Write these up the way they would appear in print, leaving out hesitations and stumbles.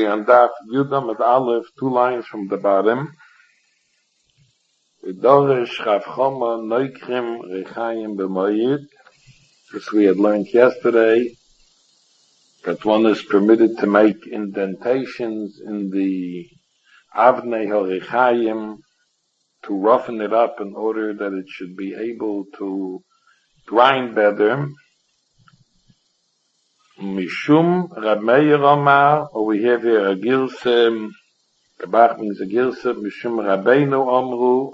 we on Daf Yudam at Aleph, 2 lines from the bottom. Dorish Chavchoma Noikrim Rechayim B'Moyid. As we had learned yesterday, that one is permitted to make indentations in the Avnei HaRechayim to roughen it up in order that it should be able to grind better. Mishum Rab Meir Omar, or we have here a Gilse, the Bach means a Gilse, Mishum Rabbeinu Omru,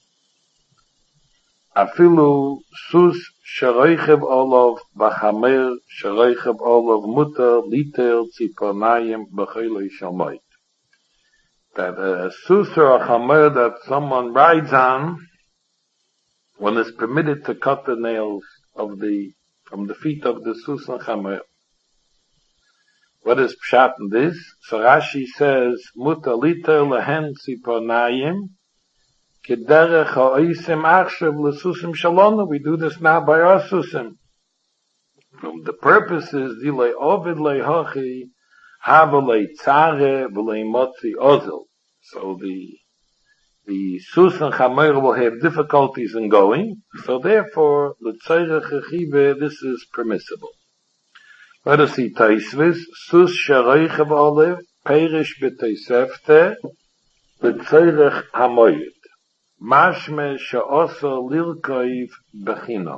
Afilu Sus Shareichev Olov, Bachamer Shareichev Olov, Mutter, Liter, Tziponayim, Bechilei Shalmoit. That a Sus or a Chamer that someone rides on, one is permitted to cut the nails of from the feet of the Sus and Chamer. What is pshat in this? So Rashi says, Muta liter lehen tziponayim, kederech ha'oisim achshav l'susim shalonu. We do this now by our susim. The purpose is, dilei ovid le'hochi, hava le'tzare, v'lei motzi ozel. So the sus and chamer will have difficulties in going, so therefore, l'tzarech hechive, this is permissible. Let us see Taisvis, Sus Shareichev Olive, Perish B'Teisefte, B'Tzerech Hamoyed, Mashme She'oso Lilkoiv Bechino.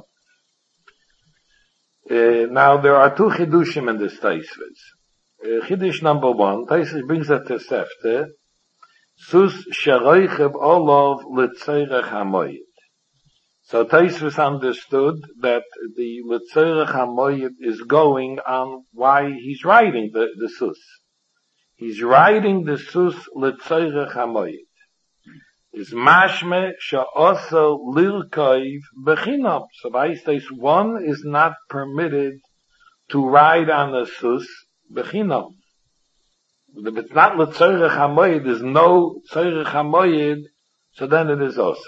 Now there are two chidushim in this Taisvis. Chidush number 1, Taisvis brings a Teisefte, Sus Shareichev Olive, L'Tzerech Hamoyed. So Taisvis understood that the L'Tzerech HaMoyed is going on why he's riding the Sus. He's riding the Sus L'Tzerech HaMoyed. Is Mashme Sha'oso Lirkoiv Bechinam. So by states one is not permitted to ride on the Sus Bechinam. If it's not L'Tzerech HaMoyed, there's no Tzerech HaMoyed, so then it is also.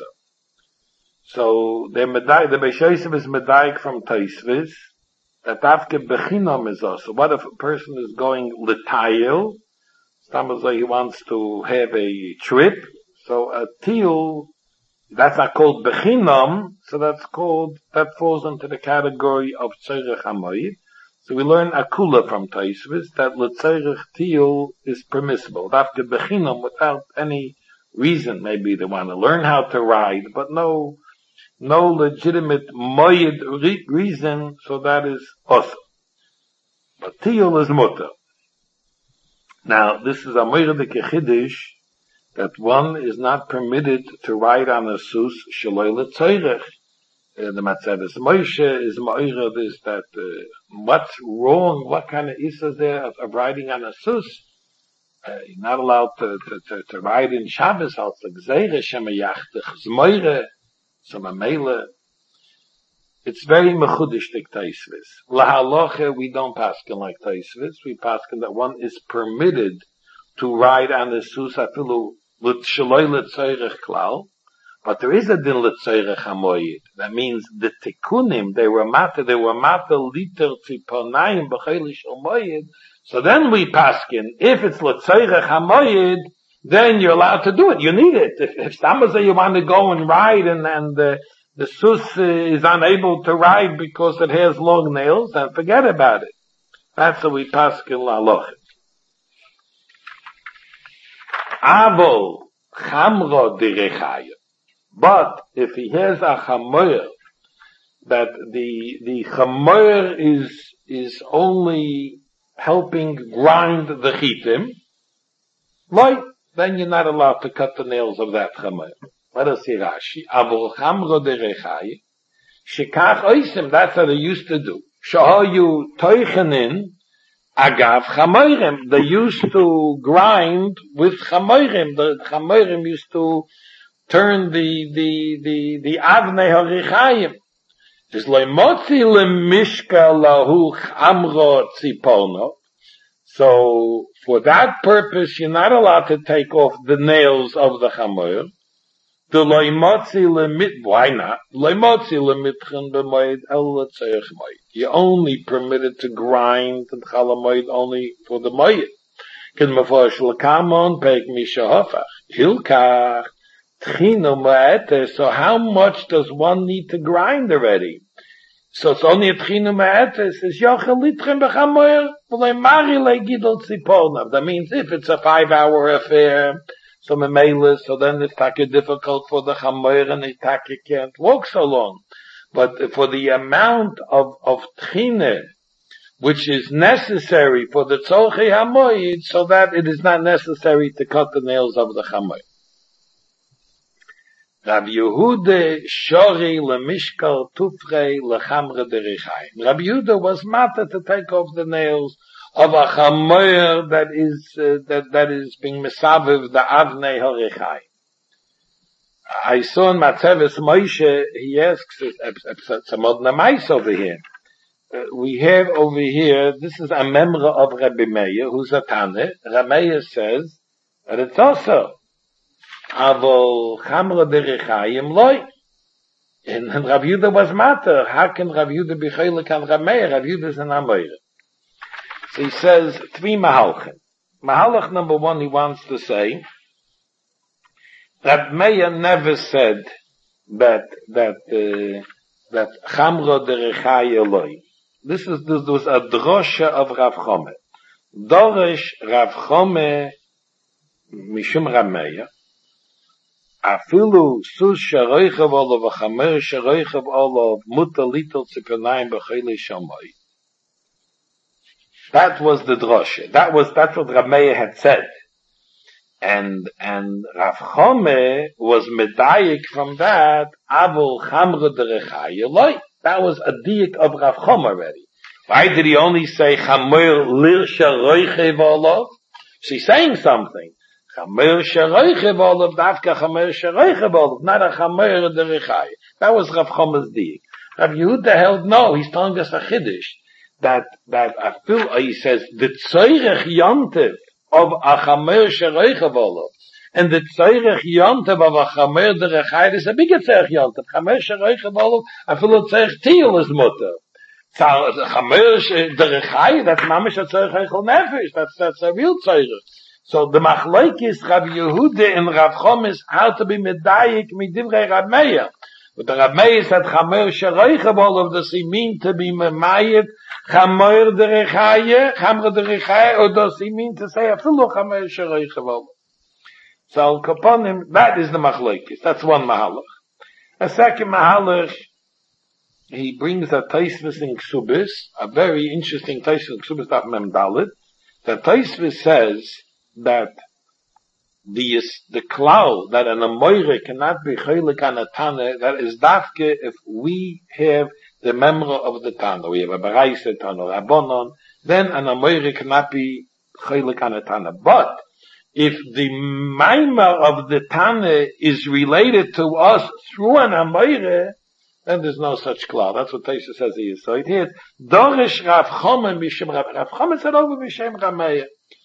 So the Beis Yosef is medayik from Taisvis that after bechinam is also. What if a person is going l'tayil? He wants to have a trip. So a tiyul, that's not called bechinam. So that falls into the category of tzerech hamoyed. So we learn akula from Taisvis that l'tzerech tiyul is permissible. After bechinam, without any reason, maybe they want to learn how to ride, but no legitimate moyed reason, so that is also. But tiyul is mutter. Now, this is a moyed kechidish, that one is not permitted to ride on a sus shaloi l'tzeirech. The Matzedes Moshe is moyed is that, what's wrong, what kind of isa is there of riding on a sus? You're not allowed to ride in Shabbos, als l'gzeire, shema yachtech, zmoire, so Mamela, it's very mechudishtik Taisvis. Lahaloche, we don't paskin like Taisvis. We paskin that one is permitted to ride on the sus afilu l'tshaloi l'tzeirech klal, but there is a din l'tzeirech hamoyed. That means the tikunim, they were mata liter tziponayim b'chayli shel moyed. So then we paskin, if it's l'tzeirech hamoyed, then you're allowed to do it. You need it. If somebody you want to go and ride and the sus is unable to ride because it has long nails, then forget about it. That's how we paskin la'aloch. Avol chamro direchaya. But if he has a chamoyer, that the chamoyer is only helping grind the chitim, like, then you're not allowed to cut the nails of that chamer. Let us see Rashi. Avol chamro derechai, shekach oisim, that's what they used to do. Shahayu toichenin, agav chamoirim. They used to grind with chamoirim. The chamoirim used to turn the avnei harichayim. It's leimotzi lemishka lahu chamro tzipono. So, for that purpose, you're not allowed to take off the nails of the chamoyer. Why not? You're only permitted to grind the chalamoid only for the moyed. Can me vorstellen, Kamon, Pek Misha Hofach. Hilkach, Tchino Ma'ete, so how much does one need to grind already? So it's only a Tchino Ma'ete, it says, Yochel Litrim Bechamoyer, V'lei Mari Le Gidol Tzipolnav. That means if it's a 5-hour affair, so Memela, so then it's taka difficult for the Chamoyer and the taka can't walk so long. But for the amount of Tchine, which is necessary for the Tzolchei HaMoyed, so that it is not necessary to cut the nails of the Chamoyer. Rabbi Yehuda Shori LeMishkal Tufrei LeChamre Derichayim. Rabbi Yehuda was matter to take off the nails of a Chamoyer that is being mesaviv the Avnei HaRechayim. I saw in Matzeves Moshe, he asks, it's a modern mice over here. We have over here, this is a member of Rabbi Meir, who's a Tane. Rabbi Meir says that it's also Avol Chamra Derichayim Loi. And Rabbi Yehuda was matter. How can Rabbi Yehuda be chaylik on Rabbi Meir? Rabbi Yehuda is an Amoyer. So he says 3 mahalchim. Mahalach number 1, he wants to say that Meir never said that Chamra Derichayim Loi. This was a drosha of Rav Chome. Dorish Rav Chome Mishum Rav Meir. Afilu sus sharoichav olav v'chamer sharoichav olav muta little tzipanayim b'chayli shamay. That was the drosha. That's what Rav Meir had said. And Rav Chome was medayik from that, avul chamra derechaya loy. That was a diik of Rav Chome already. Why did he only say chamer lir sharoichav olav? She's saying something. Chamer sharoichav olav, dafka chamer sharoichav olav, not a chamer derechaya. That was Rav Chome's diik. Rav Yehuda held no, he's telling us a chiddush. That he says, the tzoyrech yontev of a chamer sharoichav olav, and the tzorech yontev of a chamer derechayim is a bigger tzorech yontev. Chamer sharoichav olav, afilu tzorech tiyul is mutter. Chamer derechayim, that's mamish a tzorech eichel nefesh. That's a real tzorech. So the machlokes Rabbi Yehuda and Rav Chome is how to be medayik midivrei Rav Meir. But the Rav Meir said chamer sharoichav olav, does he mean to be memayit chamer derechayim, or does he mean to say afilu chamer sharoichav olav? So Kaponim, that is the machlokes. That's one mahalach. A second mahalach, he brings a Tosfos in Ksubis, a very interesting Tosfos in Ksubis, Daf Mem Dalet. The Tosfos says that the klal that an amoyre cannot be chaylik on a tana, that is dafke if we have the member of the tana, we have a baraisa tana, rabbonon, then an amoyre cannot be chaylik on a tana. But if the maimah of the Tana is related to us through an Amoyre, then there's no such klal. That's what Taisa says here. So it is, Dorish Rav Chome Mishem Rav. Rav Chome said over Mishem Rav Meir.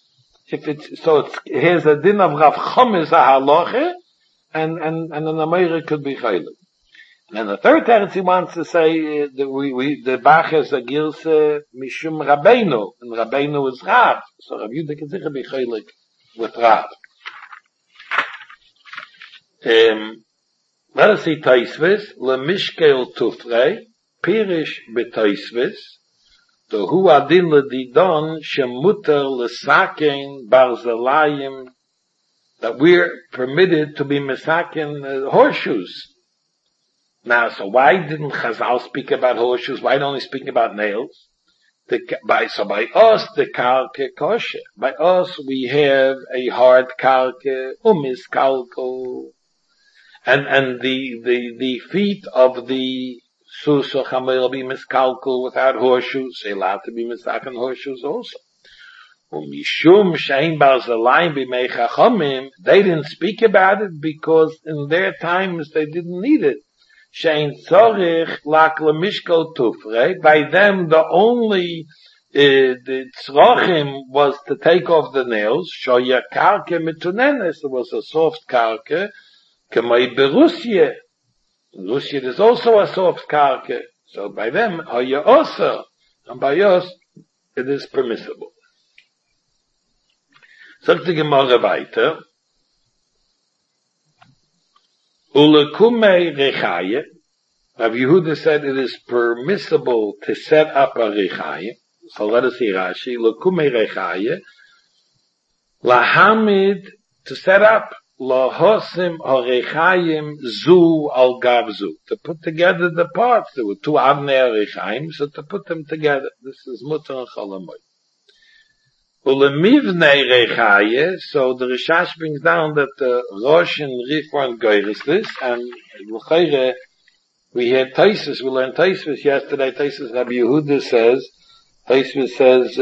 Here's a din of Rav Chome's a halacha, and an Amoyre could be chaylik. And then the third teretz he wants to say, the Bach is a Gilse Mishum Rabbeinu, and Rabbeinu is Rav. So Rav Yehuda can sicher be chaylik with Rav. Let us see Tosfos, LeMishkel Tufrei, Pirish BeTosfos, the Hu Adin LeDidon, Shemuter LeSaken Barzelayim, that we're permitted to be mesaken horseshoes. Now, so why didn't Chazal speak about horseshoes? Why don't he speak about nails? By us, the kalke kosher. By us, we have a hard kalke, kalko. And the feet of the sus or chamer will be miskalkul without horseshoes. They're allowed to be misaken horseshoes also. Mishum shein barzelayim b'mei chachamim, they didn't speak about it because in their times they didn't need it. Shein tzorich lak lemishkol tufrei. By them, the only the tzrochim was to take off the nails. Shoya karke mitunenes. It was a soft karke. K'may berusye. Rusya is also a soft karke. So by them, hoya also, and by us, it is permissible. Sagt die Gemara weiter, Ulekumei Rechaye, Rav Yehuda said it is permissible to set up a Rechaye. So let us see Rashi, Ulekumei Rechaye, Lahamid, to set up, Lahosim HaRechayim Zu Al Gav Zu, to put together the parts. There were two Avnei HaRechayim, so to put them together. This is Mutter and Cholamoy. Ulemivnei Rechaye, so the Rishash brings down that the Rosh and Rif weren't Geirislis, and we had Taisus, we learned Taisus yesterday. Taisus Rabbi Yehuda says, Taisus says,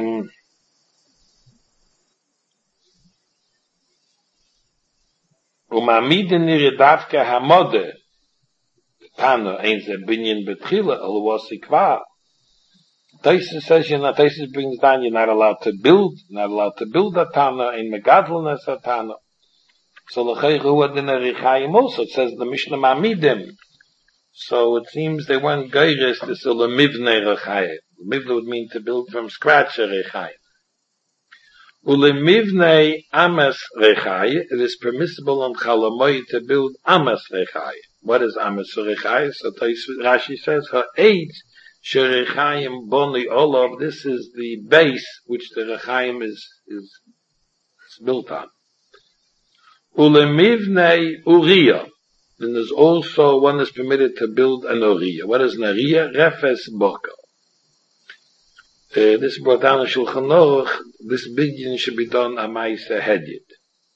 Umamiden niredavke hamode, Tana, ein ze binyan betchila, al wasikva. Taisus says, Taisus brings down, you're not allowed to build a Tana, in Megadlin as a Tana. So l'chayr huad in a Rechayim also, it says the Mishnah Mamidim. So it seems they weren't geiris, this is a lemivnei Rechayim. Lemivnei would mean to build from scratch a Rechayim. Ulemivnei Amas Rechayim, it is permissible on Chalamoy to build Amas Rechayim. What is Amas Rechayim? So Rashi says, her age, Sherechaim Boni Olav, this is the base which the Rechaim is built on. Ulemivnei Uriah. Then there's also one is permitted to build an Uriah. What is an Uriah? Refes Boka. This brought down in Shulchan Aruch, this binyan should be done a Maisa Hedyet.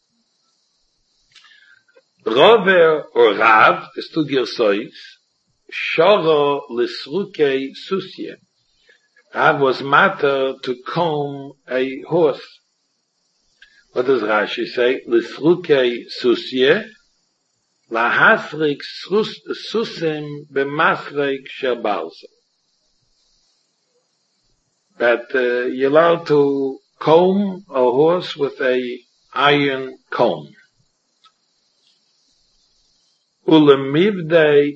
Rover or Rav, the studier Soitz, Shoro Lisruke Susye. Rav was matter to comb a horse. What does Rashi say? Lisruke Susye, Lahasrik Susim Bemasrik Shabalsa. That you're allowed to comb a horse with a iron comb. Ulemivnei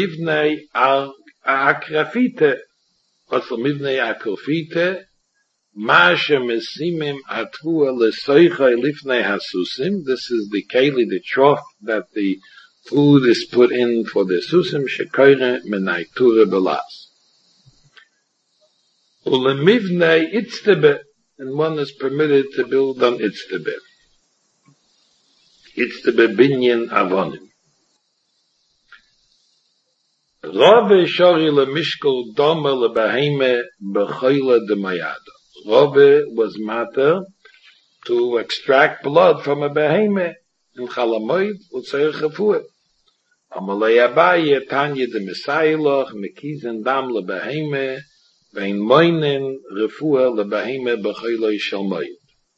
akrafite. What's ulemivnei akrafite? Masha mesimim atvua lesoicha lifnei hasusim. This is the keli, the trough that the food is put in for the susim. Shekoire menai tura belas. Ulemivnei itztebe. And one is permitted to build on itztebe. Itztebe binyan avonim. Rove shori le mishkol dome le beheme bechoyle de mayada. Rove was matter to extract blood from a beheme in Chalamoid u'tzerich refuah. Amalei Abaye tanya de Messiah mekizen dam le beheme vein moinen refuah le beheme bechoyle shalmoid.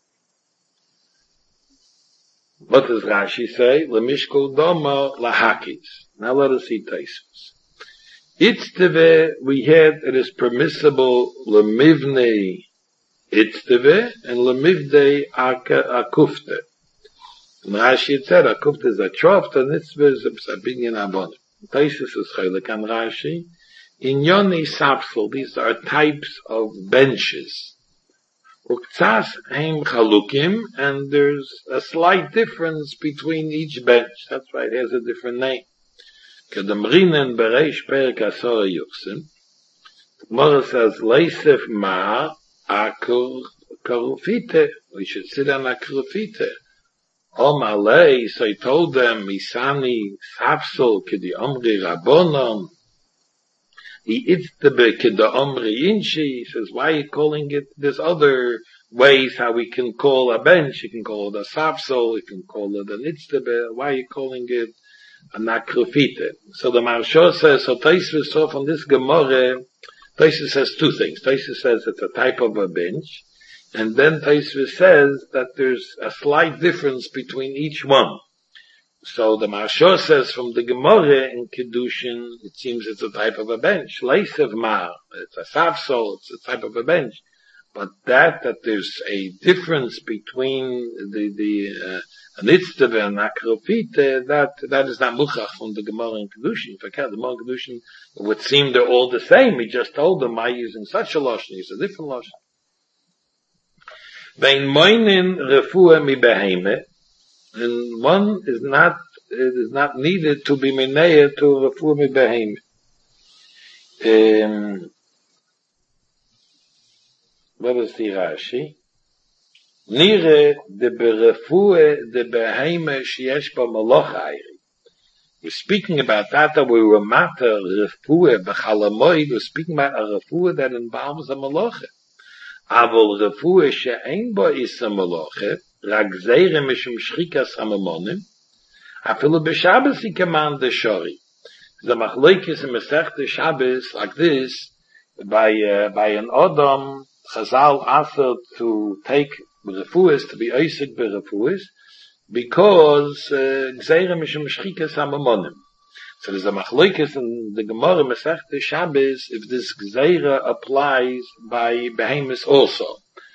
What does Rashi say? Le mishkol dome le hakis. Now let us see Taisus. Itzteve, we had, it is permissible, lemivnei itzteve, and lemivnei akufte. And Rashi said, akufte is a trough, and itzteve is a binyan abonim. Taisus is chaylik and Rashi. In Yoni Sapsel, these are types of benches. Uktzas heim chalukim, and there's a slight difference between each bench. That's why it has a different name. Kedamrinen bereish perik asora yuchsim. Gemara says, leisef ma akurufite. We should sit on a kurufite. Omalei, so I told them, misani sapsol kedi omri rabbonon. He itztebe keda omri inshi. He says, why are you calling it? There's other ways how we can call a bench. You can call it a sapsol, you can call it an itztebe. Why are you calling it an akrofite? So the Maharsha says, so Taisus saw from this Gemara, Taisus says two things. Taisus says it's a type of a bench, and then Taisus says that there's a slight difference between each one. So the Maharsha says from the Gemara in Kedushin, it seems it's a type of a bench. Leisev ma, it's a savsol, it's a type of a bench. But that there's a difference between the Nitzteve and Akrofite, that is not muchach from the Gemara in Kedushin. In fact, the Gemara in Kedushin would seem they're all the same. He just told them, "I using such a lashon, use a different lashon." Vein moinen refuah mi beheme, and one is not, it is not needed to be meneya to refuah mi beheme. What is the Rashi? Nire de berefuah de beheme sheyesh ba maloch ayri. We're speaking about that we were matter refuah b'chalamoid, we're speaking about a refuah that involves a maloche. Avol refuah she'ein bo is a maloche, rak zeire mishum shchikas hamamonim, afilu b'Shabbos he command the shori. The machloikis in Masechta Shabbos like this, by an Adam, Chazal asked to take refuahs, to be oisik berefuahs, because gzeira mishum shchikas hamamonim. So there's a machloikis in the Gemara Masechta Shabbos if this gzeira applies by behemoths also.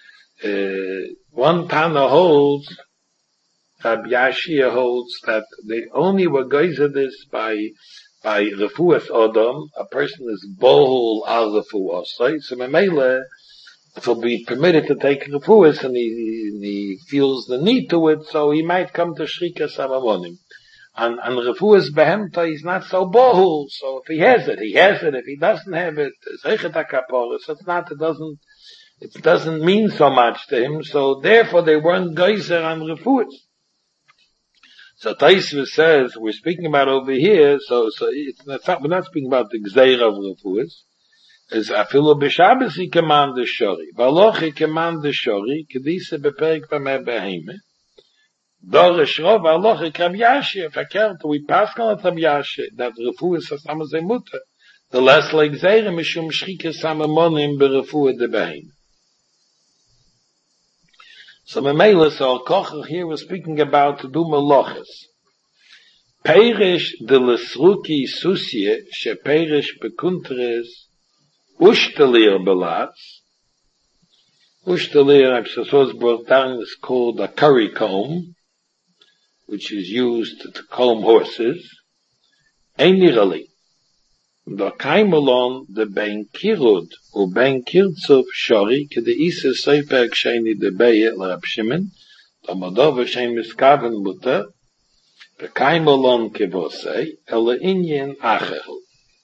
One Tana holds, Rabbi Yashia holds that they only were geyser this by refuas Adam, a person is bohul al refuas, right? So Memele, it will be permitted to take refuas and he feels the need to it, so he might come to shrikas hamamonim. And refuas behemta is not so bohul, so if he has it, he has it. If he doesn't have it, zeichet hakaporos, it doesn't mean so much to him, so therefore they weren't geyser on refuas. So Taisva says, we're speaking about over here, so we're not speaking about the gzeira of refuas. Is afilu b'Shabbos he command the shori. Baloch he command the shori, kedisa beperik b'meh beheme. Dorish rov aloch he Rabbi Yashia, verkehrt, we pass on Rabbi Yashia, that refuas has amazay mutter. The less like gzeira mishum shchikas hamamonim berefuah de beheme. So Memele, so Kocher here was speaking about to do meloches. Perish de lesruki susye, she perish bekuntres, ushtalir belatz. Ushtalir, I'm supposed brought down, is called a curry comb, which is used to comb horses. Einirali. The kaimelon, the ben kirud, or ben kirtzov shori, ke de isa seifek sheni de beye, Rab Shimon, the modova shen miskaven mutter, the kaimelon kevosei, ele inyen achehu.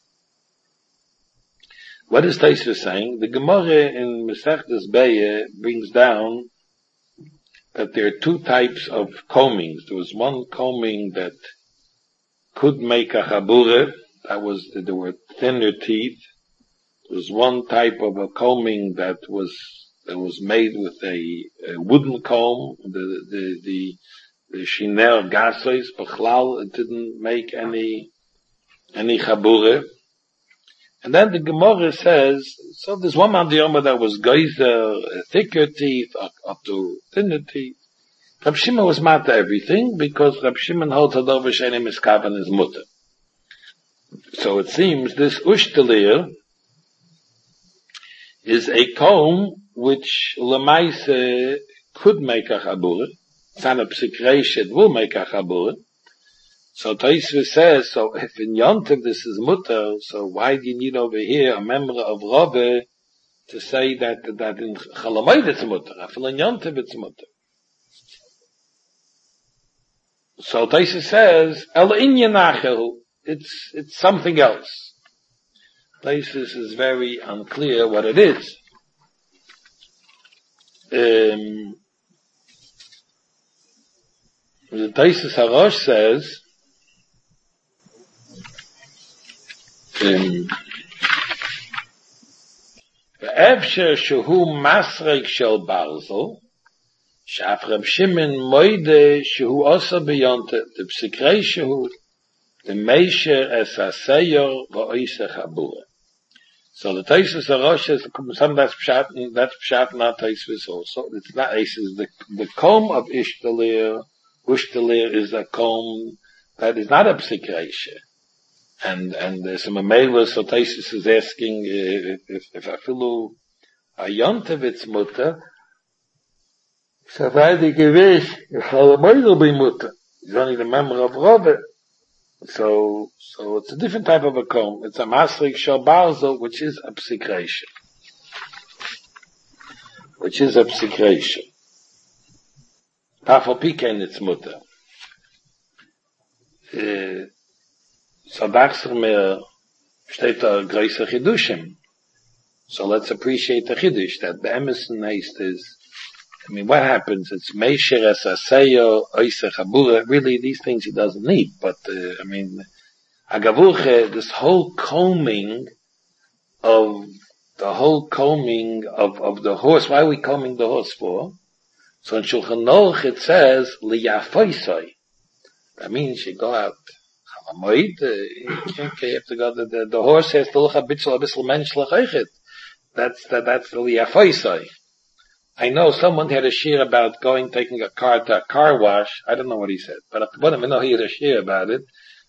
What is Taisva saying? The Gemara in Masechtas Beye brings down that there are two types of combings. There was one combing that could make a chabure, there were thinner teeth. There was one type of a combing that was made with a wooden comb. The shiner gasois, b'chlal, it didn't make any chabure. And then the Gemara says, so there's one man that was geyser, thicker teeth, up to thinner teeth. Rab Shimon was mad to everything, because Rab Shimon holds Hadar v'sheni miskaven his mutter. So it seems this ushtalir is a comb which lemaise could make a chabure. It's not a psikreish, it will make a chabure. So Taisva says, so if in Yontiv this is mutter, so why do you need over here a member of Rabbe to say that in Chalamayid it's mutter? I feel in Yontiv it's mutter. So Taisva says, El Inyan it's something else. Taisva is very unclear what it is. The Taisva Harosh says, ואפשר שהוא מסרק של ברזל, שאף רב שמעון מוידה שהוא עושה ביונטה, דפסיקרי שהוא, דמיישר אס הסייר ואויסה חבורה. So the Taisus Arosh is, some that's pshat, not Taisus also. It's not, it says the comb of Ushtalir is a comb that is not a psikreisha. And some Amela, so Taisus is asking, if I feel a Yontevitz mutter, so why the gewiss, if Halamoid will be mutter. He's only the member of Robert. So it's a different type of a comb. It's a Masrik Shal Barzel, which is a psikreisha. Tafel Pikein it's mutter. So dachser mir steht da größer Chidushim. So let's appreciate the Chiddush that the Emerson Heist is, I mean, what happens? It's Meisher es Aseyo, Oise Chabura, really these things he doesn't need, but I mean, Agavurche, this whole combing of the horse, why are we combing the horse for? So in Shulchan Aruch it says, Liyafoisoi. That means you go out, you have to go, the horse has to look a bitzel menschlich eichet. That's the Liyafoisoi. I know someone had a shir about taking a car to a car wash. I don't know what he said, but at the bottom I know he had a shir about it.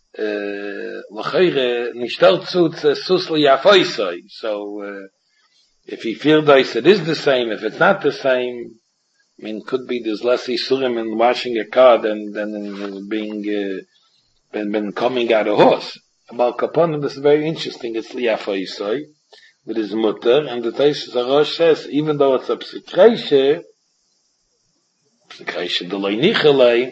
So, if he feels that it is the same, if it's not the same, I mean, could be there's less isurim in washing a car than in been coming out of horse. About Kaponim, this is very interesting. It's liyafoisoi with his mutter, and the Taisus Arosh says, even though it's a psikreishe delay nichelei,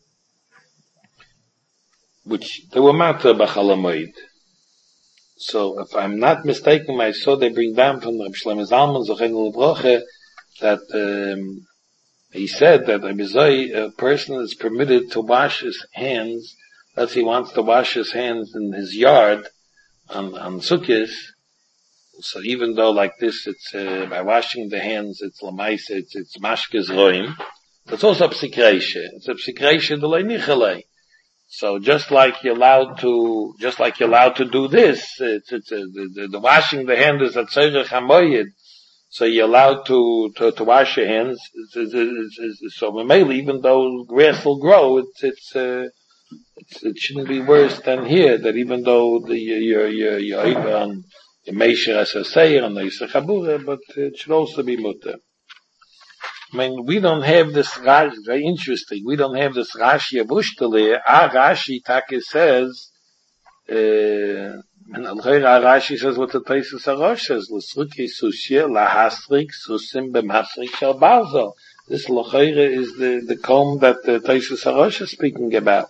which they were matter b'chalamoid. So, if I'm not mistaken, I saw they bring down from Reb Shlomo Zalman Zochenu L'Broche that he said that a person is permitted to wash his hands. Let's say he wants to wash his hands in his yard on Sukkot. So even though like this, it's by washing the hands, it's lamaisa, it's mashkes roim. It's also a psikreishe. It's a psikreishe delay nichelei. So just like you're allowed to do this, the washing the hand is a tzorech hamoyed. So you're allowed to wash your hands. So mainly, even though grass will grow, it shouldn't be worse than here. That even though you're over on the meisher as a seir on the yisachabura, but it should also be mutter. I mean, we don't have this Rashi, very interesting, we don't have this Rashi of Ushtale. Our Rashi Take says, Rashi says what the Taisus Arosh says, L'sruki sushya, lahasrik, susim b'masrik shel barzo. This L'choire is the comb that the Taisus Arosh is speaking about.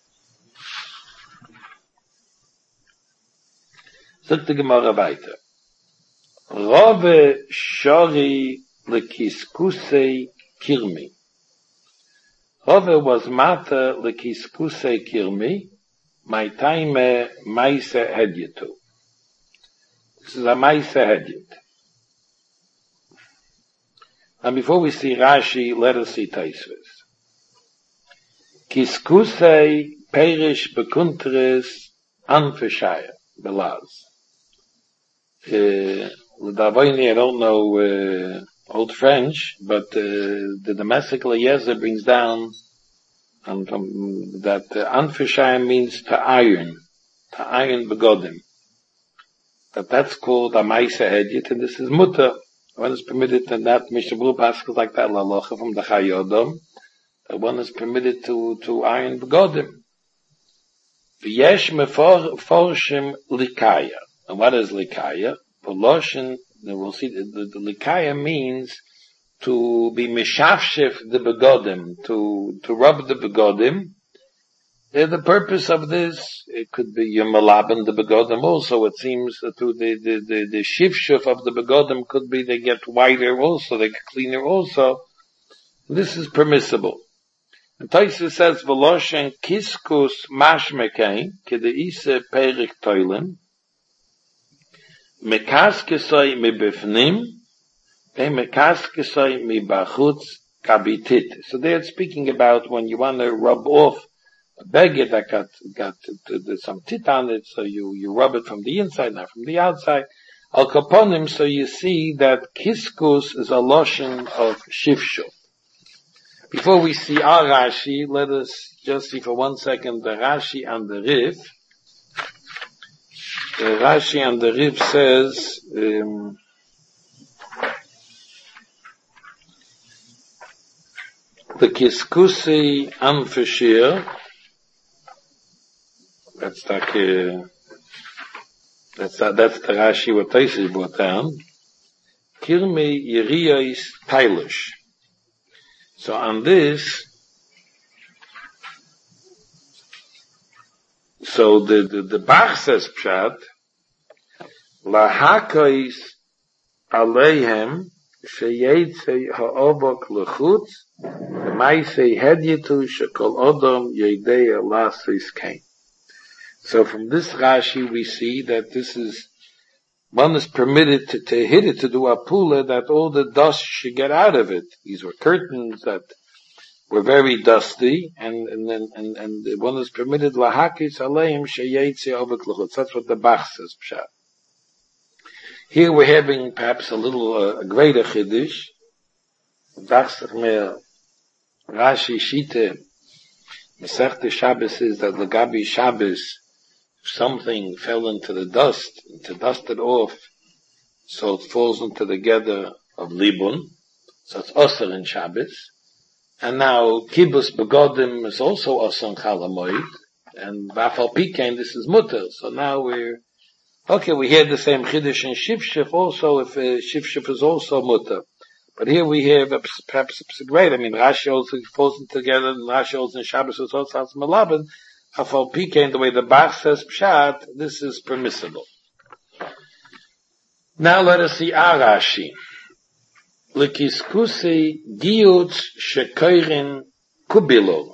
Sagt the Gemara weiter. Rove shori lekiskusei kirmi. Rove was matter lekiskusei kirmi, my time maise hedyetu. This is a maise hedyet. And before we see Rashi, let us see Taisvis. Kiskusei perish bekunteres anfeshaya, belaz. I don't know Old French, but the domestic Eliezer brings down that anfeshayim means to iron begodim. That's called a maise hedyet, and this is mutter. One is permitted, and that Mishnah Berurah passes like that lalocha from the Chayodom, that one is permitted to iron begodim. V'yesh meforshim likaya. And what is likaya? Poloshin, we'll see, the likaya means to be mishafshif the begodim, to rub the begodim. The purpose of this, it could be yomalaban the begodim also. It seems to the shifshuf of the begodim could be they get whiter also, they get cleaner also. This is permissible. And Taisa says, Veloshen kiskus mashmekain, kedeise perik toilen, mekaskesoi mibifnim, mekaskesoi mibachutz kabitit. So they're speaking about when you want to rub off a beged that got some tit on it, so you rub it from the inside, not from the outside. Al kaponim, so you see that kiskus is a lotion of shifshu. Before we see our Rashi, let us just see for 1 second the Rashi and the Rif. The Rashi and the Rif says, the Kiskusi Anfashir, that's the Rashi what Taisi brought down, Kirmi Yiriyais Tailish. So on this, So the Bach says pshat, lahakais aleihem sheyetze ha'obok lechutz v'maisei hedyetu shekol odom yedei lasis kain. So from this Rashi we see that this is, one is permitted to hit it, to do a pula, that all the dust should get out of it. These were curtains that were very dusty, and one is permitted lahakis aleim sheyetze ovek lechutz. That's what the Bach says, pshat. Here we're having perhaps a little a greater chiddush. Dachsach mer Rashi Shite Masechta Shabbos is that Lagabi Shabbos, if something fell into the dust, to dust it off, so it falls into the gather of Libun, so it's Osir in Shabbos. And now Kibbutz Begodim is also Osir in Chalamoid, and Vafal Pikein, this is Mutter. So now we hear the same Chiddush in Shifshif also, if Shifshif is also Mutter. But here we have perhaps great. I mean, Rashi also falls together, and Rashi also in Shabbos is also as Malaban. Vafal Pikein, the way the Bach says Pshat, this is permissible. Now let us see Rashi. Lekiskusi giyutz shekoirin kubilo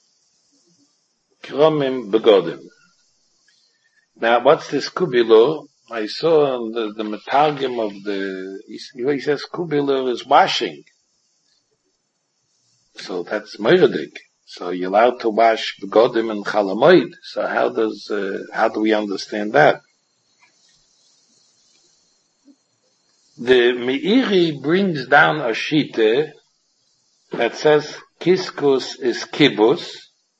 kromim begodim. Now, what's this kubilo? I saw on the metalgim of he says kubilo is washing. So that's moiradik. So you're allowed to wash begodim and chalamoid. So how do we understand that? The Meiri brings down a shite that says kiskus is kibbus,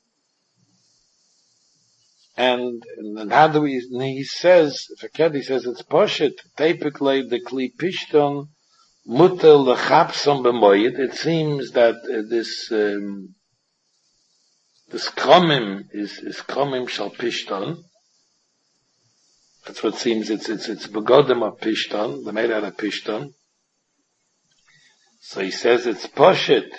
and how do we? And he says it's poshet typically the kli pishton mutter lechapson b'moyed. It seems that this kromim is kromim shal pishton. That's what it seems. It's begodim of pishton. They're made out of pishton. So he says it's poshet.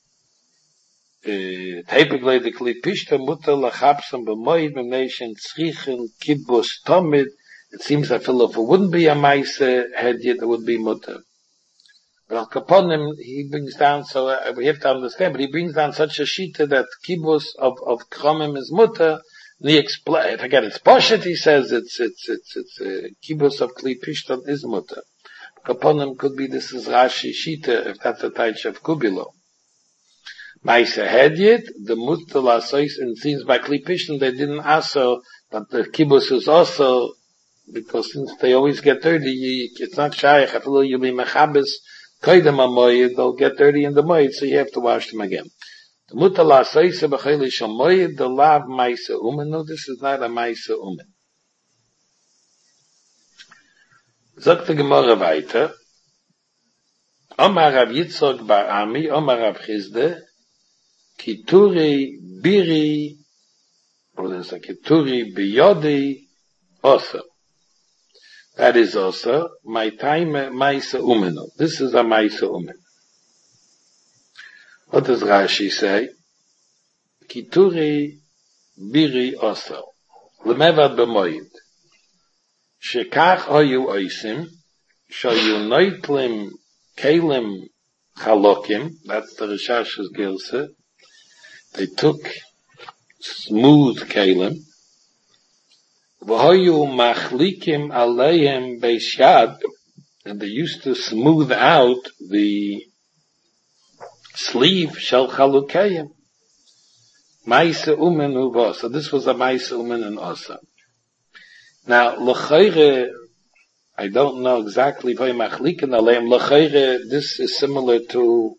Typically the kli pishton mutter lachapsam b'moed b'nation tzrichen kibbus tomid. It seems that if it wouldn't be a maise hedyet, it would be mutter. But al kaponim he brings down. So we have to understand. But he brings down such a shita that kibbus of kromim is mutter. He explains, again, it's poshet, he says, it's kibbutz of kli pishton is mutter. Kaponim could be, this is Rashi Shita, if that's a taich of kubilo. Maisa hedyet, the mutter lasois, and it seems by kli pishton they didn't also, but the kibbutz is also, because since they always get dirty, it's not shaykh, after you'll be mechabes, koidem amoyed, they'll get dirty in the moed, so you have to wash them again. Mutter la'asoise b'chayli shamoyed, the lav maisa umen. No, this is not a maisa umen. Sagt the Gemara weiter. Omar Rav Yitzchok bar Ami, Omar Rav Chizde, kituri biri, or there's a kituri biyodi, osa. That is osa, my time maisa umeno. This is a maisa umen. What does Rashi say? Kituri biri oso. Lemevad b'moyed. Shekach hoyu oisim. Shoyu noitlim kelim chalokim. That's the Rishash's gilse. They took smooth kelim. V'hoyu machlikim aleihem beishyad. And they used to smooth out the sleeve shel chalukayim. Maisa umen uva. So this was a maisa umen and osa. Now, l'chayre, I don't know exactly v'ay machlikin aleim. L'chayre, this is similar to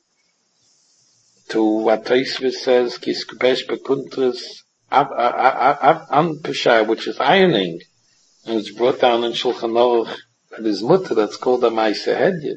what Tosfos says, kiskupesh bekuntris anpeshar, which is ironing. And it's brought down in Shulchan Aruch, that is mutter, that's called a maisa hedyet.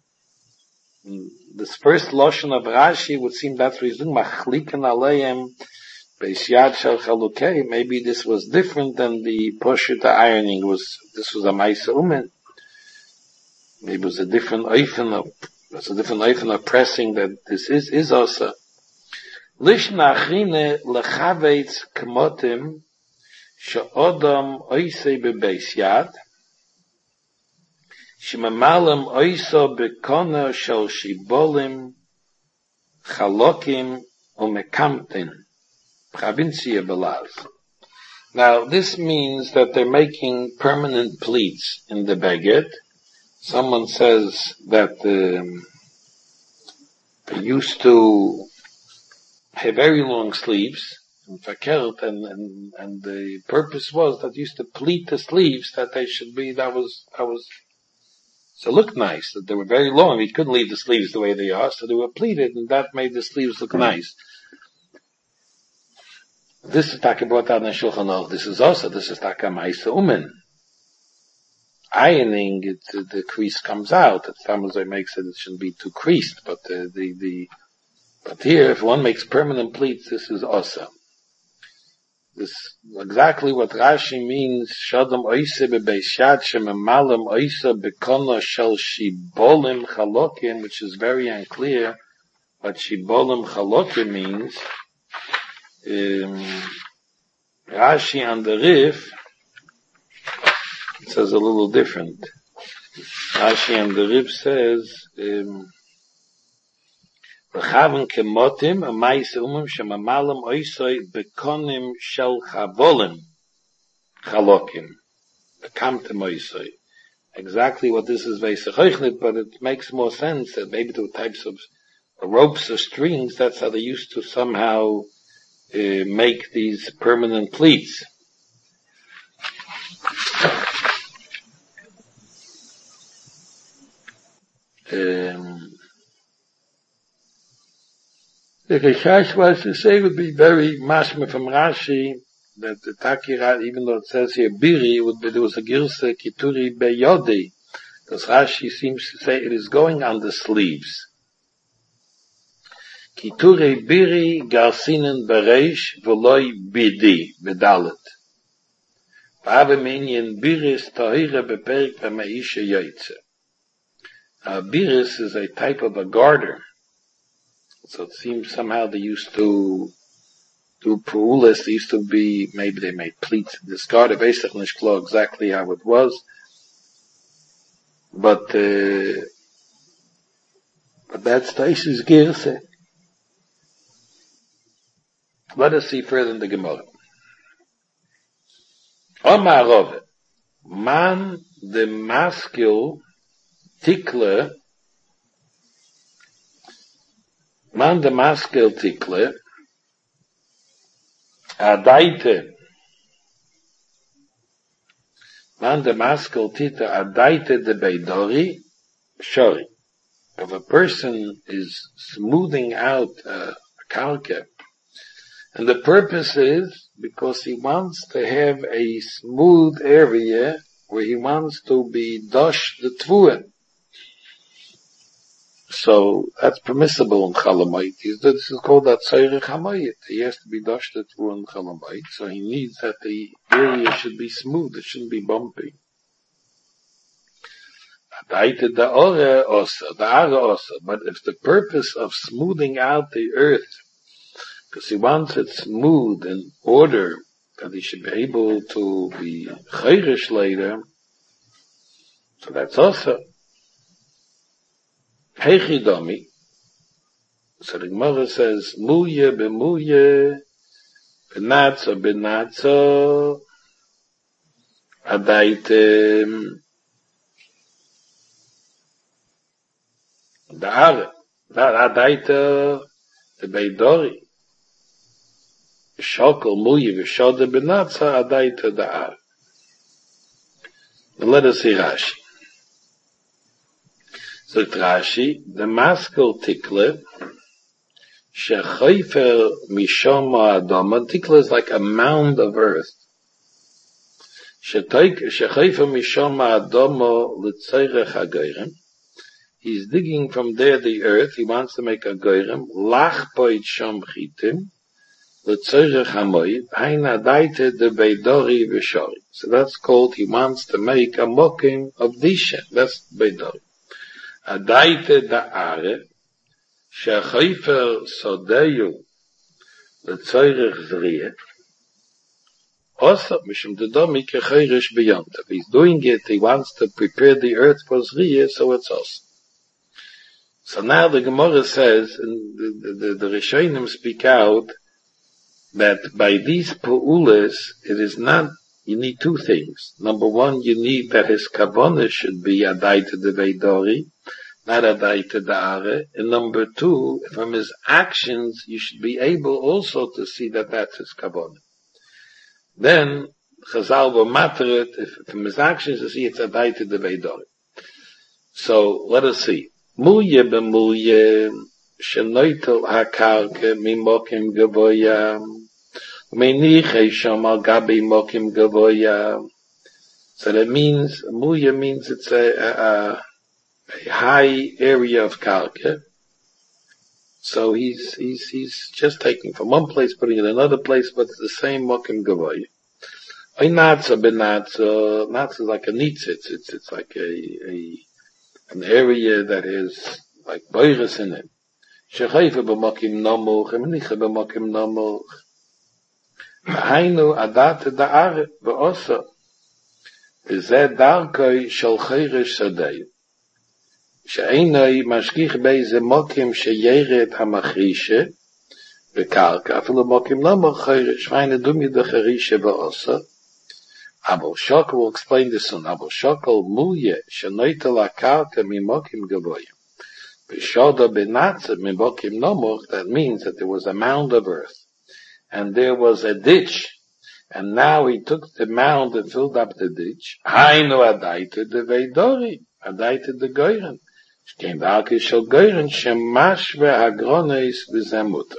This first lotion of Rashi would seem that's what he's doing. Machlikan aleim beishyad shel chalukei. Maybe this was different than the poshet ironing. This was a maisa umen. Maybe it was a different oifen of pressing that this is also. Lishna achine lechavetz kmotim she'odam oisei bebeis yad, she'mamalem oiso bekona shel shibolim, chalokim, umekamtin, provincia belaz. Now, this means that they're making permanent pleats in the baguette. Someone says that they used to have very long sleeves, and the purpose was that used to pleat the sleeves that they should be, that was, so look nice, that they were very long. You couldn't leave the sleeves the way they are, so they were pleated, and that made the sleeves look nice. This is Taka brought out in Shulchan Aruch. This is Taka Ma'isa Umen. Ironing, the crease comes out. The Talmud makes it shouldn't be too creased, but but here, if one makes permanent pleats, this is also. This exactly what Rashi means. Shadam oise bebeis yad shememalim oise bekona shel shibolim chalokim, which is very unclear what shibolim chalokim means. Rashi on the Rif says a little different. Rashi on the Rif says, "V'chaven kemotim amayis umim shemamalim oisoi bekonim shel chavolim chalokim bekamtem oisoi." Exactly what this is veisechoichnit, but it makes more sense that maybe two types of ropes or strings. That's how they used to somehow make these permanent pleats. The Rishash was to say would be very mashma from Rashi that the Takira, even though it says here biri, there was a girsa kituri beyodi, because Rashi seems to say it is going on the sleeves. Kituri biri garsinen bereish v'loi bidi bedalet. V'ave minyan biris tahira beperik v'meisha yaitze. Biris is a type of a garter. So it seems somehow they used to do prulas. They used to be, maybe they made pleats in this garter. Basically, nicht klar exactly how it was. But that's Taish's girse. Let us see further in the Gemara. Omar Rove, man the maskil tikle, man the maskil tikle, adaite, man the maskil tita adaite de beidori, shori. If a person is smoothing out a kalke, and the purpose is because he wants to have a smooth area where he wants to be dosh the tvuah. So that's permissible in Chalamayit. This is called that Tzairich Hamayit. He has to be dosh the tvuah in Chalamayit. So he needs that the area should be smooth. It shouldn't be bumpy. But if the purpose of smoothing out the earth, because he wants it smooth in order that he should be able to be chayrish later, so that's also heichidami. So the Gemara says, muye b'muye, b'natzo b'natzo, adaite da'are, adaite the beidori. Shokol muye v'shoda b'natza adaita da'ar. Now let us see Rashi. So Rashi, the maskil tikle, shechoifer mishoma adoma, tikle is like a mound of earth. Shechoifer mishoma adoma l'tzeirech hagoyrem. He's digging from there the earth, he wants to make a goyrem, lachpoit shom chitim, so that's called, he wants to make a mokim of disha. That's beidori. Adaite da'are, she'achayfer sodeyu l'tzoyrech zriyeh, Also, Mishum Dedomi Kecherish Beyontav. He's doing it, he wants to prepare the earth for Zriya, so it's also. So now the Gemara says, and the Rishonim speak out, that by these Pa'ulas, it is not, you need two things. Number one, you need that his Kavanah should be Adaita de Veidori, not Adaita de Are. And number two, from his actions, you should be able also to see that that's his Kavanah. Then, Chazal will matter it, if from his actions you see it's Adaita de Veidori. So, let us see. Mulye b'mulye, shenoitel hakarke mimokim gavoya, meniche sham al gabi mokim gavoya. So that means, mulye means it's a high area of karke. So he's just taking from one place, putting it in another place, but it's the same mokim gavoya. Natsa benatsa, natsa is like a nitzitz, it's like an area that is like boiris in it. Shechayfe b'makim namuch, emniche b'makim namuch. Hainu adate da'are, v'osa. V'zeh darkoi shal chayrish sadei. She'einoi mashkich beize mokim sheyeret hamachrishe, v'karka, afilu mokim namuch chayrish, v'ayne dumi d'charishe v'osa. Abel Shokal will explain this soon. Abel Shokal muye shenoitel akarka mimokim gavoya. V'shoda benatze mimokim nomoch. That means that there was a mound of earth, and there was a ditch, and now he took the mound and filled up the ditch. Hainu adaita de veidori, adaita de goyren. Shkein v'alke shel goyren shemash ve'agrones v'zemuta.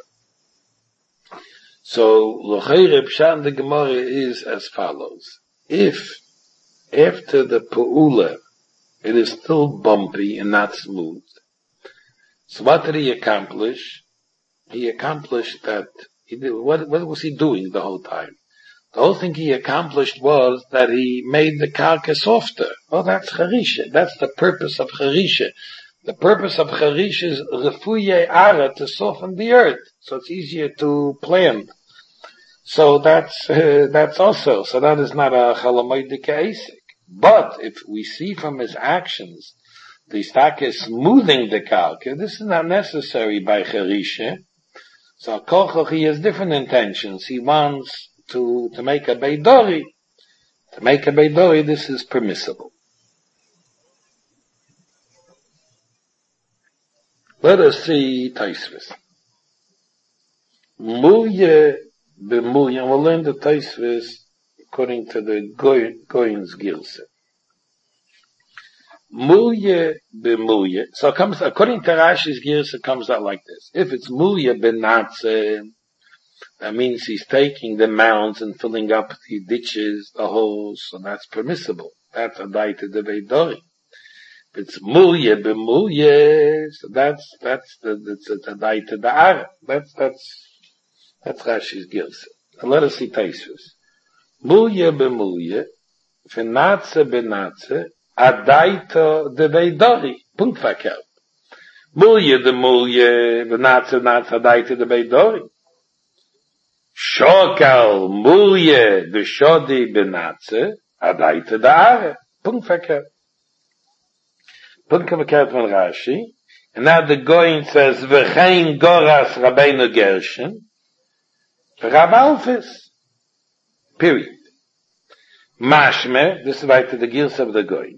So L'cheire Pshat the Gemara is as follows. If after the Pa'ula it is still bumpy and not smooth, so what did he accomplish? He accomplished that, what was he doing the whole time? The whole thing he accomplished was that he made the karka softer. Oh, that's Charisha. That's the purpose of Charisha. The purpose of Charisha is refuye ara, to soften the earth, so it's easier to plant. So that's also, so that is not a chalamoidike asik. But if we see from his actions, the stak is smoothing the karka, this is not necessary by Charisha. So Kochoch, he has different intentions. He wants to make a beidori. To make a beidori, this is permissible. Let us see Taisvis. Mulye b'mulye, and we'll learn the Taisvis according to the Goyin's Gilse. Mulye b'mulye. So it comes, according to Rashi's Gilse, it comes out like this. If it's mulye b'natze, that means he's taking the mounds and filling up the ditches, the holes, so that's permissible. That's a daita de veidori. If it's mulye b'mulye, so that's a daita de ara. That's Rashi's Gilse. And let us see Taisvis. Mulye b'mulye, v'natze b'natze, adaita de veidori. Punkt verkehrt. Mulye de mulye, v'natze adaita de veidori. Shokal mulye v'shodi b'natze, adaita de are. Punkt verkehrt. Punkt verkehrt von Rashi. And now the Goyin says, v'chein goras Rabbeinu Gershon, Rab Alfis. Period. Mashme, this is right to the Gilse of the Goyin.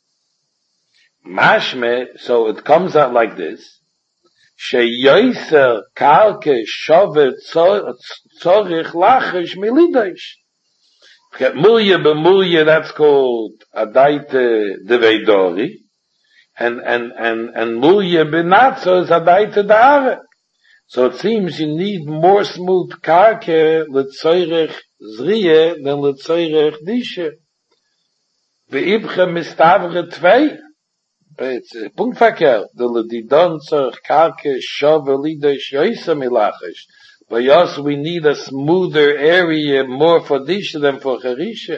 Mashme, so it comes out like this. Sheyoiser kalke shovet tzorich lachish milidosh. Mulye b'mulye, that's called adaite de veidori. And mulye b'natzo is adaite de are. So it seems you need more smooth karke l'tzoirech zriye than l'tzoirech dishe. Ve'ibche mistavre tvei. It's a punkt verkehrt. The l'didon tzorech karke shove lidosh yoisa milachish. By us we need a smoother area more for dishe than for charisha.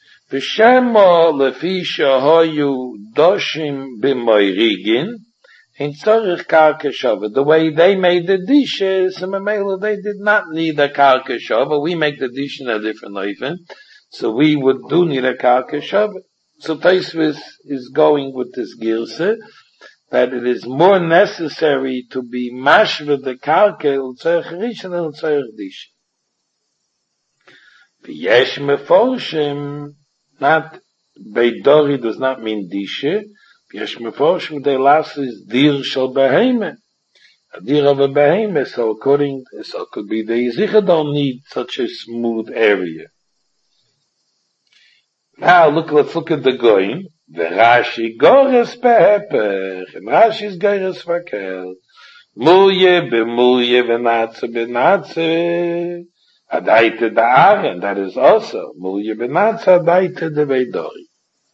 V'shema lefi shahoyu doshim b'moirigin. in tzorich karka shova. The way they made the dishes, they did not need a karka shova. We make the dish in a different oven, so we would do need a karka shova. So Tosfos is going with this girsa, that it is more necessary to be mashva the karka l'tzorich rishon than l'tzorich dish. V'yesh meforshim, not beidori does not mean dishe. V'yesh meforshim the last is dir shel beheme, a dir of a beheme. So according, so could be the yizicha don't need such a smooth area. Now let's look at the goyim. The Rashi gores behepech, and Rashi's gores vakel. Mulye b'mulye v'natze b'natze. Adaita da'ar, and that is also mulye b'natze adaita de veidori.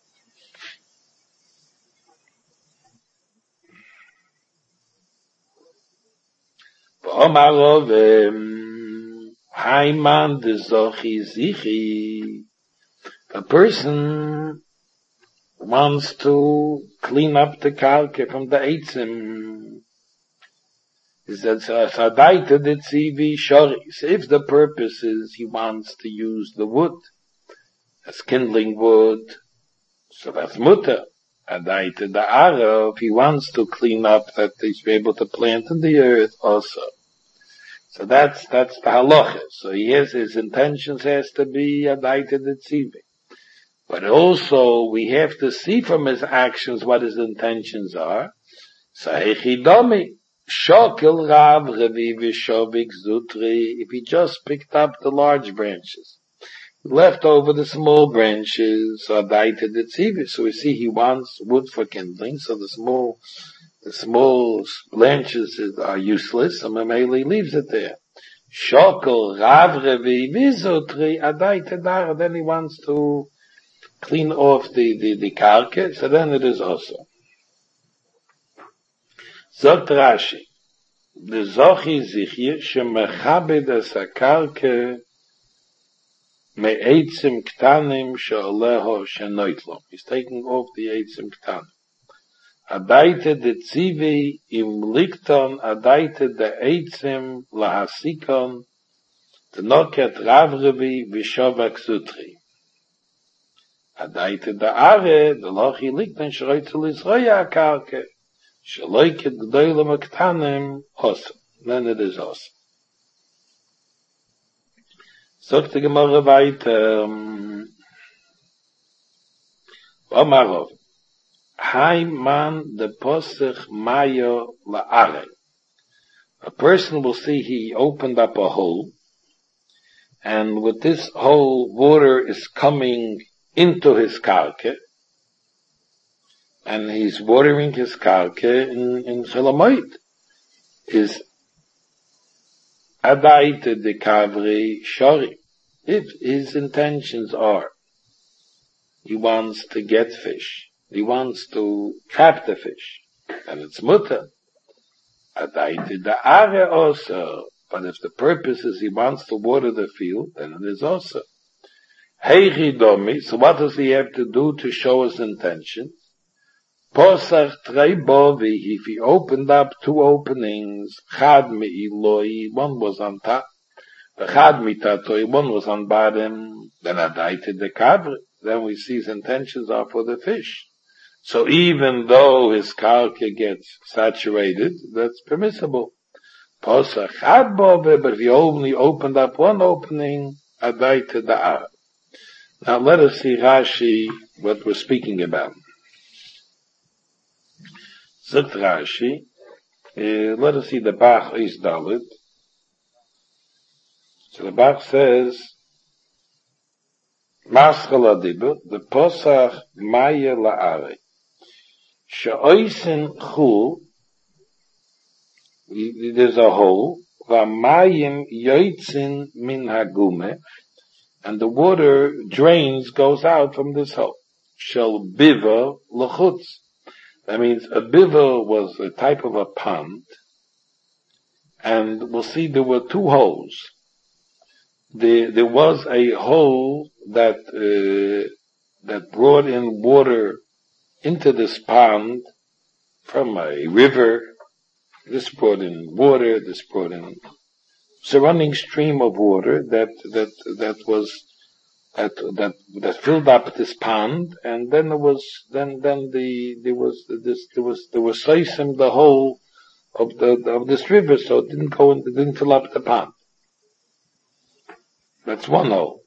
V'omar rovem haiman de zochi zichi. A person wants to clean up the karka from the eitzim. Is that sadaita de tzivi shoris? If the purpose is he wants to use the wood as kindling wood, so that's mutter. Adaita da'ara, if he wants to clean up that he's be able to plant in the earth also. So that's the halacha. So his intentions has to be adaita de tzivi. But also, we have to see from his actions what his intentions are. So, Hechidomi, Shokil Rav Revi Vishovik Zutri, if he just picked up the large branches, left over the small branches, so Adaita de Tzivi. So we see he wants wood for kindling, so the small branches are useless, so Mameli leaves it there. Shokil Rav Revi Visutri, Adaita Dara, then he wants to clean off the karka, so then it is also. Zogt Rashi, the zochi zichir shemechabed as a karka me'etzim ktanim she'oleho shenoitlo. He's taking off the eitzim ktanim. Adaite de tzivi im likton, adaite de eitzim lahasikon, the noket ravrevi vishovak sutri. Adaita da'are, the lochi likten shroitzel Israya karke, shaloiket g'doylem aktanim osam. Then it is osam. Sagt die Gemara weiter, Omarov, Hai man de posech mayo la'are. A person will see he opened up a hole, and with this hole, water is coming into his karka, and he's watering his karka in Chelamoid. Is Adaita de Kavri Shori. If his intentions are, he wants to get fish, he wants to trap the fish, and it's mutter. Adaita de Are also. But if the purpose is he wants to water the field, then it is also. Heichidomi, so what does he have to do to show his intentions? Posach Treibovi, if he opened up two openings, Chad Me'iloi, one was on top, the Chad Mitatoi, one was on bottom, then Adaita de Kavri, then we see his intentions are for the fish. So even though his karka gets saturated, that's permissible. Posach Chad Bove, but if he only opened up one opening, Adaita de Ar. Now let us see Rashi, what we're speaking about. Zot Rashi, let us see the Bach is Dalit. So the Bach says, Maschal Adibur, the Posach Maya La'are. She'oisen Chul, there's a hole, V'mayim Yoitzin Min Hagume, and the water drains, goes out from this hole. Shel biva l'chutz. That means a biva was a type of a pond, and we'll see there were two holes. There was a hole that brought in water into this pond from a river. This brought in water. This brought in it's a running stream of water that filled up this pond, and then there was seism the whole of this river, so it didn't fill up the pond. That's one hole.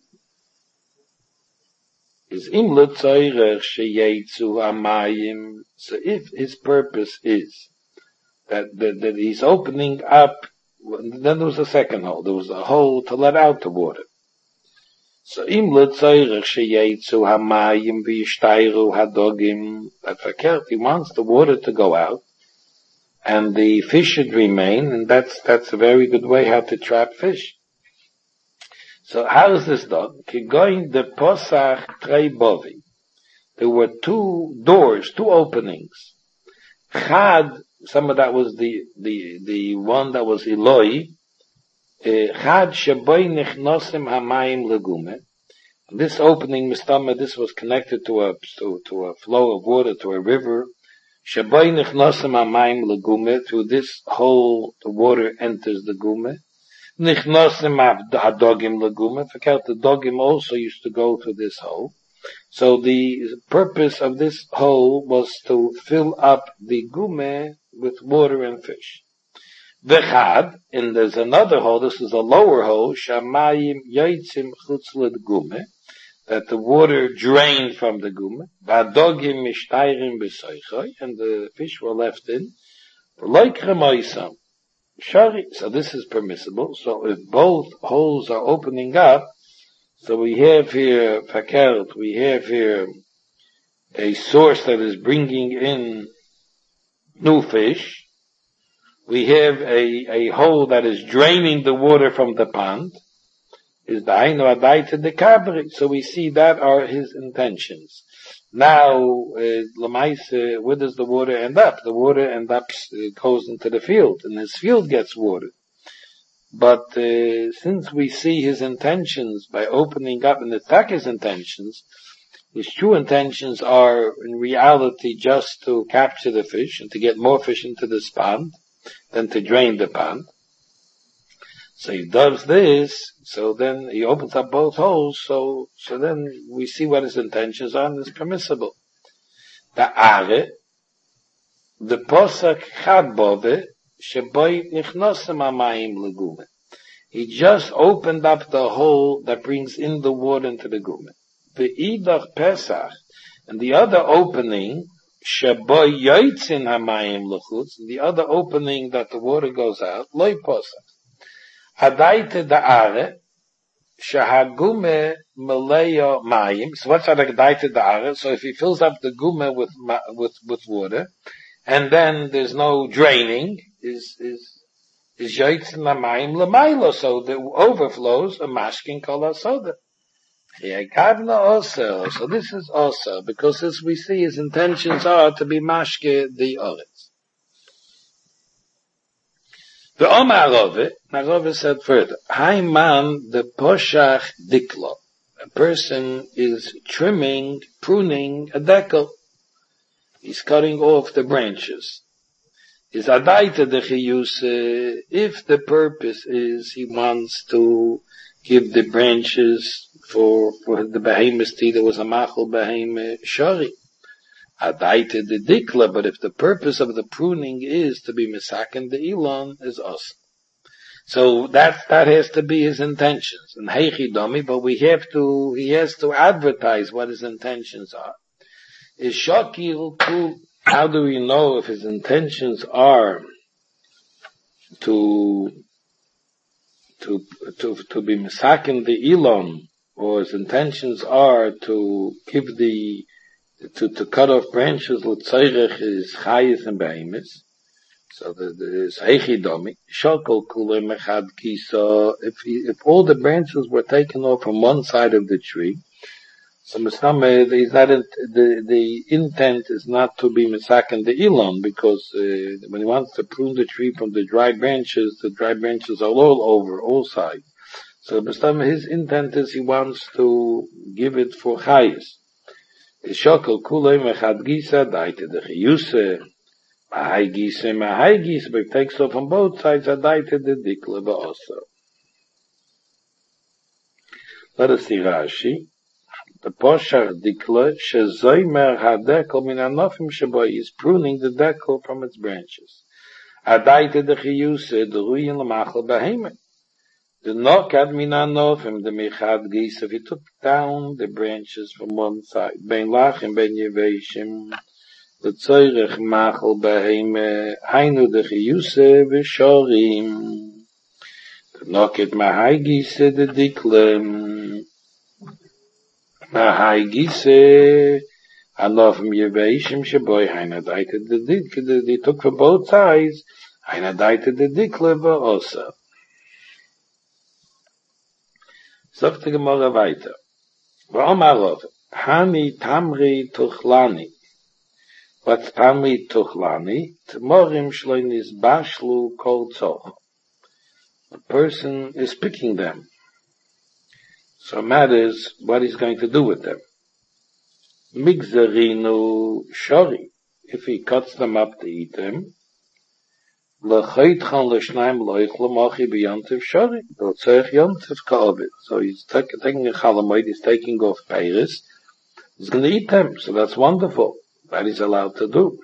Is imlet tzorech sheyetzu hamayim. So if his purpose is that he's opening up, then there was a second hole. There was a hole to let out the water. So imlet tzorech sheyetzu hamayim v'yishtayru hadogim. That's verkehrt. He wants the water to go out, and the fish should remain, and that's a very good way how to trap fish. So how is this done? Kigoin de posach trei bovi. There were two doors, two openings. Chad, some of that was the one that was Eloi. Chad sheboi nichnosim hamayim legume. This opening, mistama, this was connected to a flow of water, to a river. Sheboi nichnosim hamayim legume. Through this hole, the water enters the gume. Nichnosim hadogim legume. The dogim also used to go to this hole. So the purpose of this hole was to fill up the gume with water and fish. V'chad, and there's another hole, this is a lower hole, shamayim yotzim chutz legume, that the water drained from the gume. V'adogim mishtayrim b'soichoi, and the fish were left in. Like remoisam. So this is permissible. So if both holes are opening up, so we have here, fakert, we have here a source that is bringing in new fish. We have a hole that is draining the water from the pond. Is the Ainu Adaita de Kabri. So we see that are his intentions. Now, Lamaise, where does the water end up? The water goes into the field, and his field gets water. But since we see his intentions by opening up and attack his intentions, his true intentions are in reality just to capture the fish and to get more fish into this pond than to drain the pond. So he does this, so then he opens up both holes, so then we see what his intentions are, and it's permissible. The Are, the Posach Chadbove, Sheboi Nichnosem Amayim Legume. He just opened up the hole that brings in the water into the gume. The Idach Pesach, and the other opening, Sheboi Yotzin Hamayim Lechutz, the other opening that the water goes out, Loi Posach. Adaite da'are, shahagume meleyo mayim. So what's adaite da'are? So if he fills up the gume with water, and then there's no draining, is yoitzin mayim lemaylo. So the overflows a mashkin kol soda. So this is also because as we see his intentions are to be mashke the oretz. The Omar Rove said further, Haiman the Poshach Diklo. A person is pruning a dekel. He's cutting off the branches. Is Adaita the Chiyus, if the purpose is he wants to give the branches for the behemoth, there was a machal behemoth shari. Adaita the dikla, but if the purpose of the pruning is to be misaken, the elon is us. So that has to be his intentions. And heichi domi, but he has to advertise what his intentions are. Is shakil kul, how do we know if his intentions are to be misaken the elon, or his intentions are to give to cut off branches, l'tzayrech is chayis and behemoths. So there's heichidomi. Shokol kulem echad kisa. If all the branches were taken off from one side of the tree, so Mistama is not the intent is not to be misaken the elon, because when he wants to prune the tree from the dry branches are all over all sides. So Mistama, his intent is he wants to give it for chayis. Shokol kulem echad gisa daite the chiyuse Mahaigis and Mahaigis, but it takes off on both sides, Adaita the Dikla also. Let us see Rashi. The Poshar Dikla, Shezoimer HaDekel Min Anofim Sheboi, is pruning the dekel from its branches. Adaita the Chiyuse, the Ruyin Lamachal Bahemet. The Nokad Min Anofim, the Mechad Gis, if he took down the branches from one side, Ben Lachim, Ben Yeveshim, the Tzoyrech Machal Bahemet, Hainu the Chiyuse, Vishorim. The Nokad Mahaigis, the Diklem, Mahaigis, Anofim Yeveshim Sheboy, Haina Daita the Dikle, they took from both sides, Haina Daita the Dikle, also. Sagt die Gemara weiter. V'omarov, Hani Tamri Tuchlani. What's Tamri Tuchlani? Tmorim Shloinis Bashlu Kol Tzoch. The person is picking them. So it matters what he's going to do with them. Migzerinu Shori. If he cuts them up to eat them, L'chayt chan l'shnaim loichle mochi b'yantiv shori. L'tzech yantiv ka'ovid. So he's taking a chalamoid, he's taking off peiris. He's going to eat them. So that's wonderful. That he's allowed to do.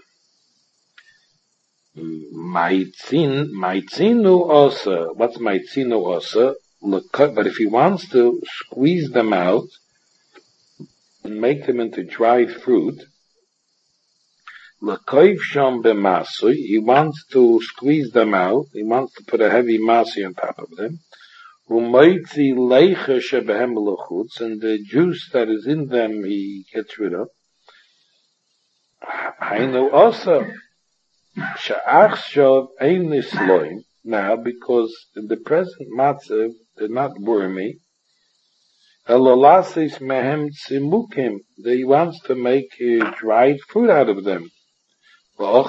Maitzinu also. What's maitzinu also? But if he wants to squeeze them out and make them into dried fruit, he wants to squeeze them out. He wants to put a heavy masi on top of them. And the juice that is in them, he gets rid of. I know also, now, because in the present matzav, they're not wormy. He wants to make dried fruit out of them. So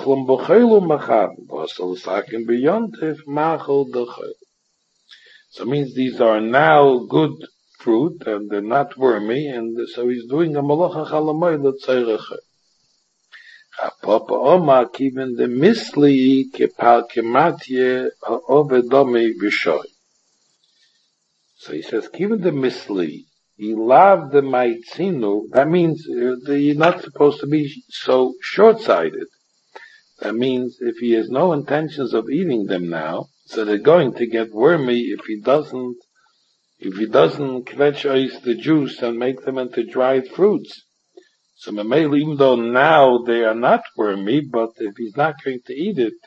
it means these are now good fruit and they're not wormy, and so he's doing a malacha chalamoy l'tzayrecha. Papa Oma kiven the misli kepal kematye ha'ovedome v'shoy. So he says, kiven the misli, he loved the maitzinu. That means you're not supposed to be so short-sighted. That means if he has no intentions of eating them now, so they're going to get wormy if he doesn't kvetch ice the juice and make them into dried fruits. So even though now they are not wormy, but if he's not going to eat it,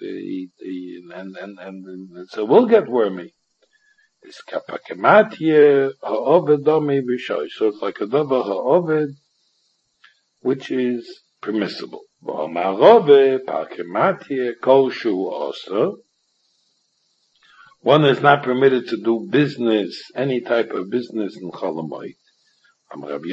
so we'll get wormy. It's kapakematye ha'ovedomi b'shoy. So it's like a double ha'oved, which is permissible. V'omarove pakematye koshu also. One is not permitted to do business, any type of business in cholamoid. But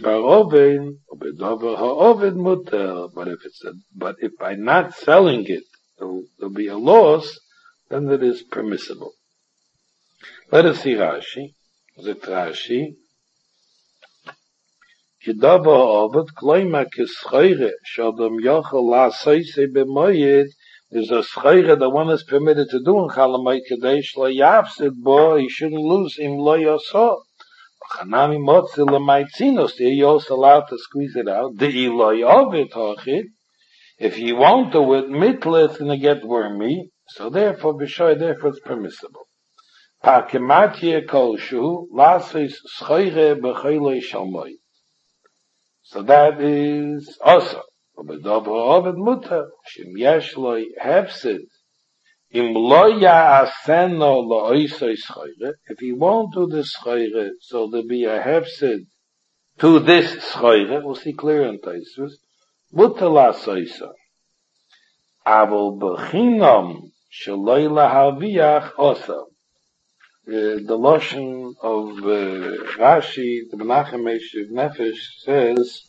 if by not selling it, there'll be a loss, then it is permissible. Let us see Rashi. Zit Rashi. Kidava ovet kloima kischoire shodom yochel la soise b'moyed. There's a schoire that one is permitted to do in chalamoid kadesh lo yafsid bo. He shouldn't lose him lo yosor. Chanami motzi l'maitzinos. You're also allowed to squeeze it out. The lo ovet hochid. If you won't do it, mitla it's going to get wormy. So therefore, therefore it's permissible. Pakematye koshu lasis schoire b'choyle shalmoy. So that is also. Ovid mutter shim yesh loy hefsid im loya aseno lo oisoi schoire. If he won't do this schoire, so there'll be a hefsid to this schoire. We'll see clear in Taisus. Mutter lasoisa. Avol b'chinom shaloi lahaviach also. The Lashon of Rashi, the Menachem Eshev Nefesh says,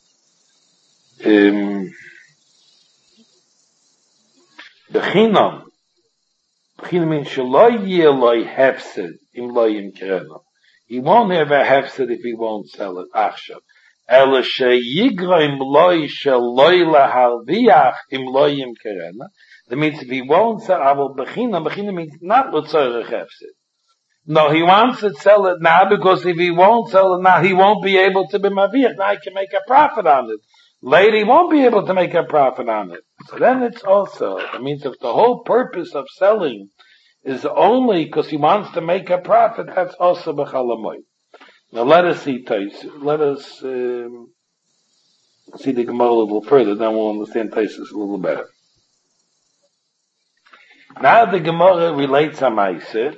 Bechinam means Shaloi Yeloi Hefsed Im Loyim Kerena. He won't have a Hefsed if he won't sell it. Achshav. Ela Sheyigra Im Loy Shaloi Lahalviach Im Loyim Kerena. That means if he won't sell, Aval Bechina means not L'tzorech Hefsid. No, he wants to sell it now because if he won't sell it now, he won't be able to be Mavir. Now he can make a profit on it. Later he won't be able to make a profit on it. So then it's also, that means if the whole purpose of selling is only because he wants to make a profit, that's also B'chalamoy. Now let us see see the Gemara a little further, then we'll understand Taisus a little better. Now the Gemara relates a Maaseh.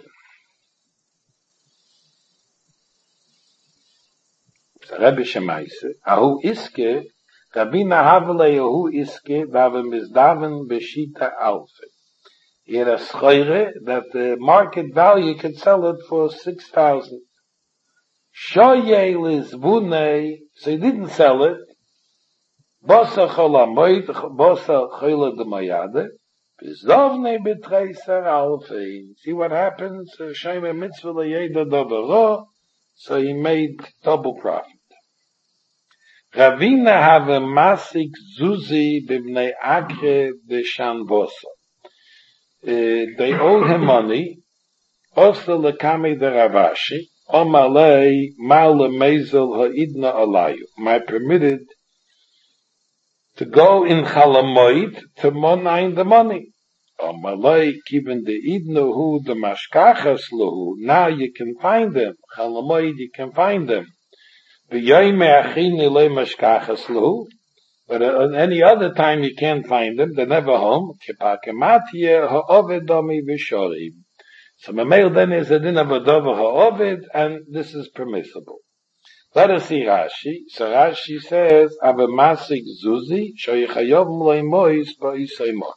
Rebbe Shemaise, Ahu Iske, Rabina Havale Ahu Iske, Vave Mizdaven Beshita Alfe. He had a schoire that the market value could sell it for 6,000. Shoye Lizvune, so he didn't sell it. Bosa Cholamoid, Bosa Chola de Mayade, Bizovne Betreiser Alfe. See what happens? Sheme Mitzvah Leyeda Dovero, so he made double profit. Ravina have a masik zuzi b'bnei akre b'shan vosa. They owed him money. Also lekami de Ravashi. Omalei mal mezel ha'idna alayu. Am I permitted to go in Chalamoid to monain the money? Omalei kiven de idna hu de mashkachas lahu. Now you can find them. Chalamoid you can find them. But at any other time you can't find them, they're never home. So Mamel then is a din of Adova ha'ovid, and this is permissible. Let us see Rashi. So Rashi says, Ava Masik Zuzi, Shoyichayov Mloi Mois Ba'isayimok.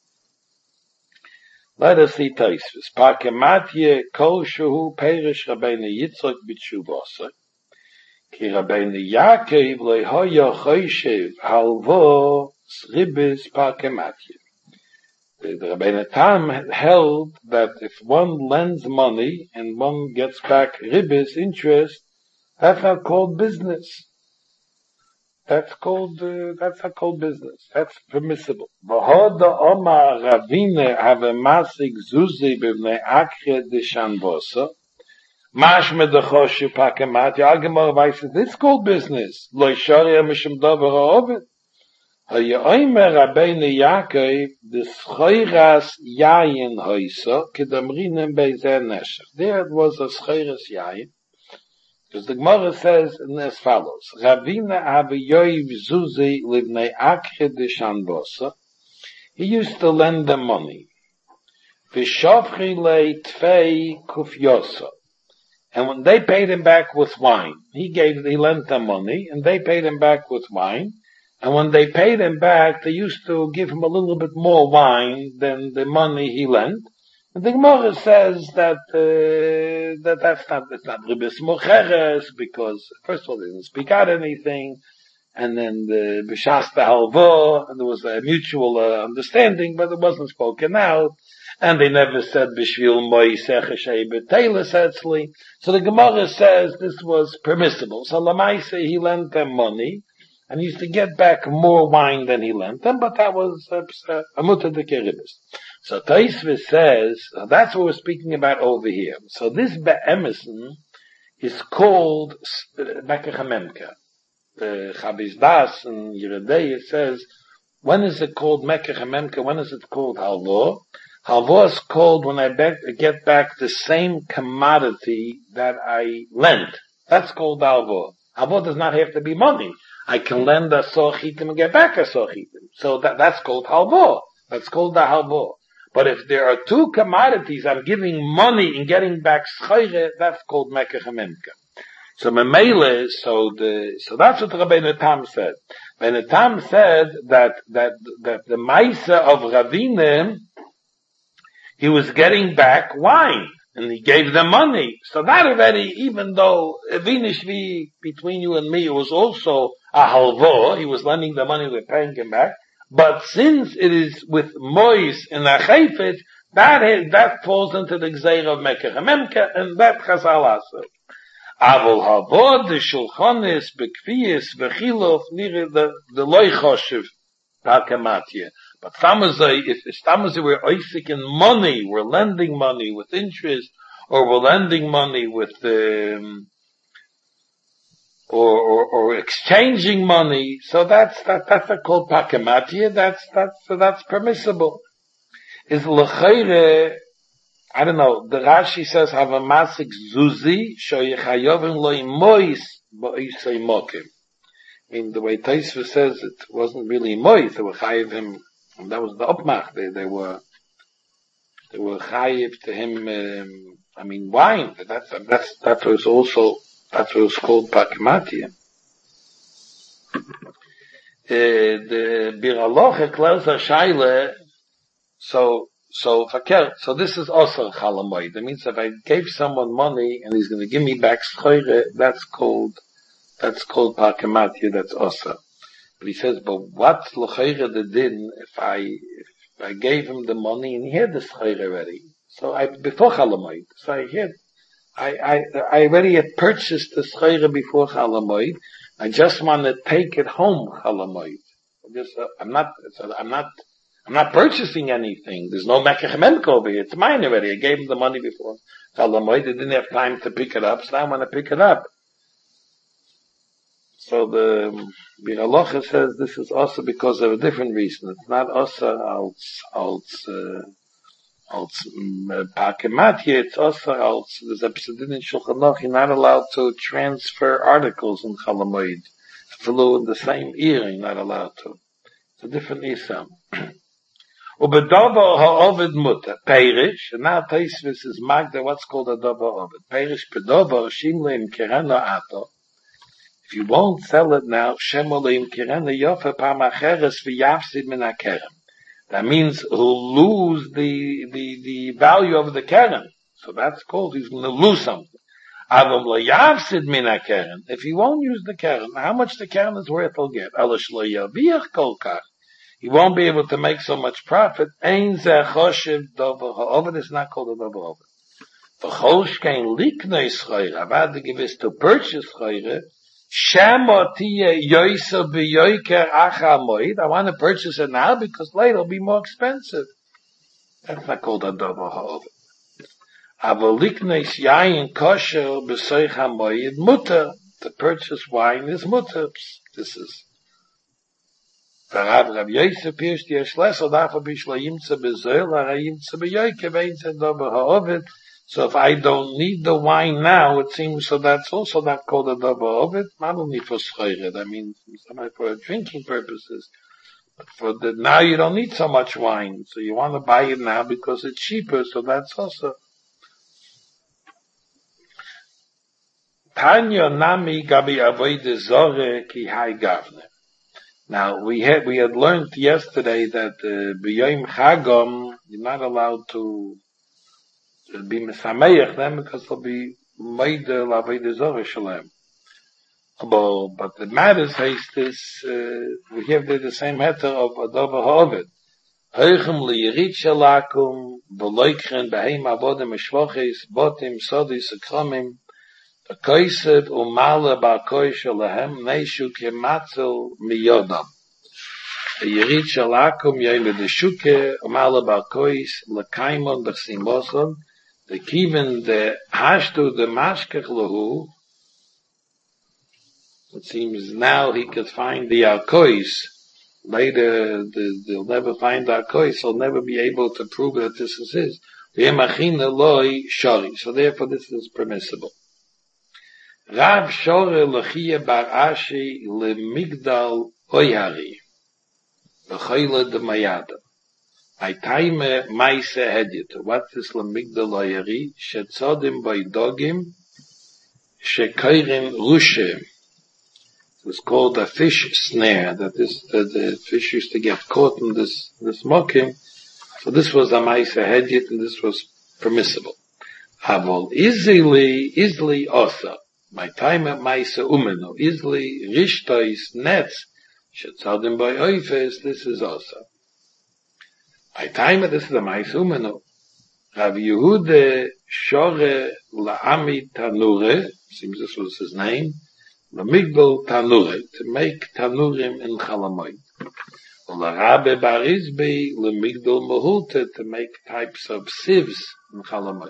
Let us see Taisvis. Pakematye Kol Shuhu Perish Rabbeinu Yitzchak B'tshuvosah. Ki Rabbeinu Yaakov lehoya choyshev halvo sribis pakematye. The Rabbeinu Tam held that if one lends money and one gets back ribis, interest, that's not called business. That's not called business. That's permissible. V'hoda Omar Ravine have a masik zuzi b'vnei akre d'shan vosa. Mashme de choshu pakemat, Yagemar weiss, it's called business. Lo sharia mishum dover ha'ovid. Ha'yoimer Rabbeinu Yaakov, the schoiras yayin hoisa, kedamrinem beizer neshach. There it was a schoiras yayin. Because the Gemara says as follows, Ravina Aviyoiv Zuzi livnei akhe de shanbosa. He used to lend them money. V'shofchi le tfei kufyosa. And when they paid him back with wine, he lent them money, and they paid him back with wine. And when they paid him back, they used to give him a little bit more wine than the money he lent. And the Gemara says that it's not ribis mocheres, because first of all they didn't speak out anything, and then the b'shasta halvo, and there was a mutual understanding, but it wasn't spoken out. And they never said b'shvil moisech shei b'teilis etzli. So the Gemara says this was permissible. So Lamaise he lent them money, and he used to get back more wine than he lent them, but that was a mutter de keribis. So Taisvis says that's what we're speaking about over here. So this be'emerson is called Mekach HaMemka. The Chaviz Das and Yeridei says, when is it called Mekach HaMemka? When is it called Halvo? Halvo is called when I get back the same commodity that I lent. That's called Halvo. Halvo does not have to be money. I can lend a sochitim and get back a sochitim. So that's called Halvo. That's called the Halvo. But if there are two commodities, I'm giving money and getting back schoire, that's called Mekach HaMemka. So Memele, so that's what Rabbeinu Tam said. Rabbeinu Tam said that the Maisa of Ravine, he was getting back wine, and he gave them money. So that already, even though Vinishvi, between you and me, it was also a halvo, he was lending the money, we're paying him back. But since it is with Mois and a Chayfet, that falls into the Gzeir of Mekach HaMemka, and that Chazal also. Avol halvo, the Shulchanis, Bekviyis, Vechilov, the Loy Choshev, Pakematye. But if we're oisik in money, we're lending money with interest, or we're lending money with, or exchanging money, so that's called pakematia, that's permissible. Is l'chayre, I don't know, the Rashi says, have a masik zuzi, shoyechayovim loy mois, bo'isay mokim. In the way Taisva says, it wasn't really mois, they were chayiv him, and that was the upmach, they were chayiv to him, wine, that was also, that was called pakematia. The biraloch ekler shayle, so this is also chalamoid. That means if I gave someone money and he's going to give me back schoire, that's called pakematia, that's also. But he says, but what's l'choire the din if I gave him the money and he had the schoire already? So before chalamoid, so I already had purchased the schoire before chalamoid. I just want to take it home chalamoid. I'm not purchasing anything. There's no mekach memko over here. It's mine already. I gave him the money before chalamoid. I didn't have time to pick it up, so now I want to pick it up. So the Biralocha says this is also because of a different reason. It's not also als pakematia, it's also als, there's a pseudin in Shulchan Aruch, you're not allowed to transfer articles in chalamoid. Flew in the same ear, you're not allowed to. It's a different isam. Ubedover ha'ovid mutter, perish, and now Taisvis is magda, what's called a dover ovid. Perish pedover, shimleim kirena ato. If you won't sell it now, shemoleim kirena yofe pamacheres v'yafsid min hakerem. That means he'll lose the value of the keren. So that's called, he's going to lose something. Avam lo yafsid min hakeren. If he won't use the keren, how much the keren is worth he'll get. Alash lo yaviach kol kach. He won't be able to make so much profit. Ein zeh choshev dover ha'ovid is not called a dover ha'ovid. V'chol shkein liknei schoire, avad the gewiss to purchase schoire, Shema tiye yoisa b'yoiker acha moed. I want to purchase it now because later it'll be more expensive. That's not called a dover ha'ovid. Avoliknes yayin kosher b'soich hamoed mutter. To purchase wine is mutter. This is. Rav Yosef Pirsh Yeshlesel dafa bishla yimtza b'zoil hara yimtza b'yoiker v'einze dover ha'ovid. So if I don't need the wine now, it seems so that's also not called a dover ha'ovid. Not only for schoire, I mean, for drinking purposes. But for now you don't need so much wine. So you want to buy it now because it's cheaper, so that's also. Tanya nami gabi avoide zore ki hai gavne. Now we had learned yesterday that b'yom chagom you're not allowed to be mesameich them because they'll be made l'avoide zore shalem. But the matter says this, we have the same heter of a dover ha'ovid. Hoichem liyirit shalakum, v'loikchen beheim avodim eshvochis, botim, sodis, akramim, v'koisev umale ba'koi shalahem, neishu kematzel miyodam. Yirit shalakum yoyme deshuke, umale ba'kois, l'kaimon b'simoson, the kiven the hashtu the mashkech lahu. It seems now he could find the alkois. Later, they'll never find the alkois. He'll never be able to prove that this is his. So therefore, this is permissible. Rav Shore Lechia Bar Ashi LeMigdal Oyari L'Choyle de Mayada. I time Maise Hedit. What is LeMigdal Oyari? Shetzodim by Dogim Shekairim Rushem. It was called a fish snare, that the fish used to get caught in this mokim. So this was a Maise Hedit, and this was permissible. Avol easily osa. My time at Maise Umeno, easily rishtois nets, shetzadim by oifes, this is osa. My time at this is a Maise Umeno. Rav Yehuda Shore La'ami Tanure, seems this was his name, Migdal Tanure, to make Tanurim in Chalamoid. Rabbe Barizbi lemigdol mahute to make types of sieves in Chalamoid.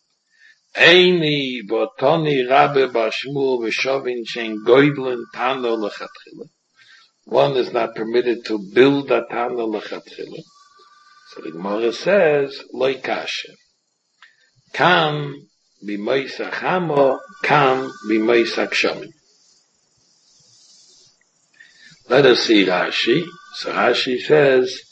Eini botoni Rabbe Bashmul v'shovin shein goydlen tano lechatchila. One is not permitted to build a tano lechatchila. So the Gemara says, Loi kasha. Kam b'moisa chamo, kam b'moisa kshamim. Let us see Rashi. So Rashi says,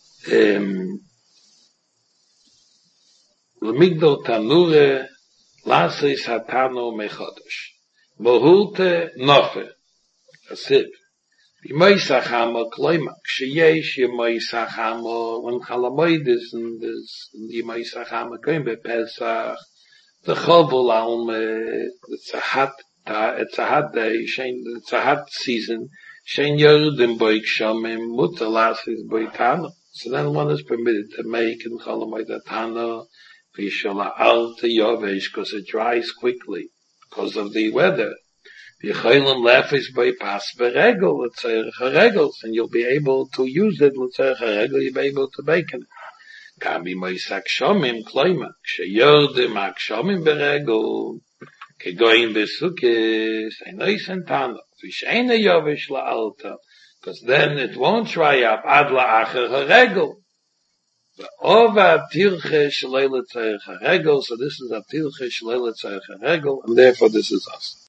L'migdol tanure lasis hatano mechodosh. Mohulte nofe. A sieve. B'moisa chamo kloima. Ksheyesh y'moisa chamo. When Chalamoid is in y'moisa chamo, going by Pesach, the Chovul Alme, it's a hot day, it's a hot season. Shein Yorudim Boik Shomim, Mutalas Boik Tano. So then one is permitted to make in Chalamoid a Tano, Vishala Alta Yovesh, because it dries quickly, because of the weather. V'chaylim Lefesh Boik Pas Beregel, let's say Regels, and you'll be able to use it, let's say Regel, you'll be able to bake it. Kabi Moisak Shomim Kloima, Sheyorudim Ak Shomim Beregel, Kegoyim Besukis, Enois and Tano. V'sheina yovish la'alta, because then it won't dry up ad la'acher haregel. Ova tilche shleile tzarech haregel, so this is a tilche shleile tzarech haregel, and therefore this is us.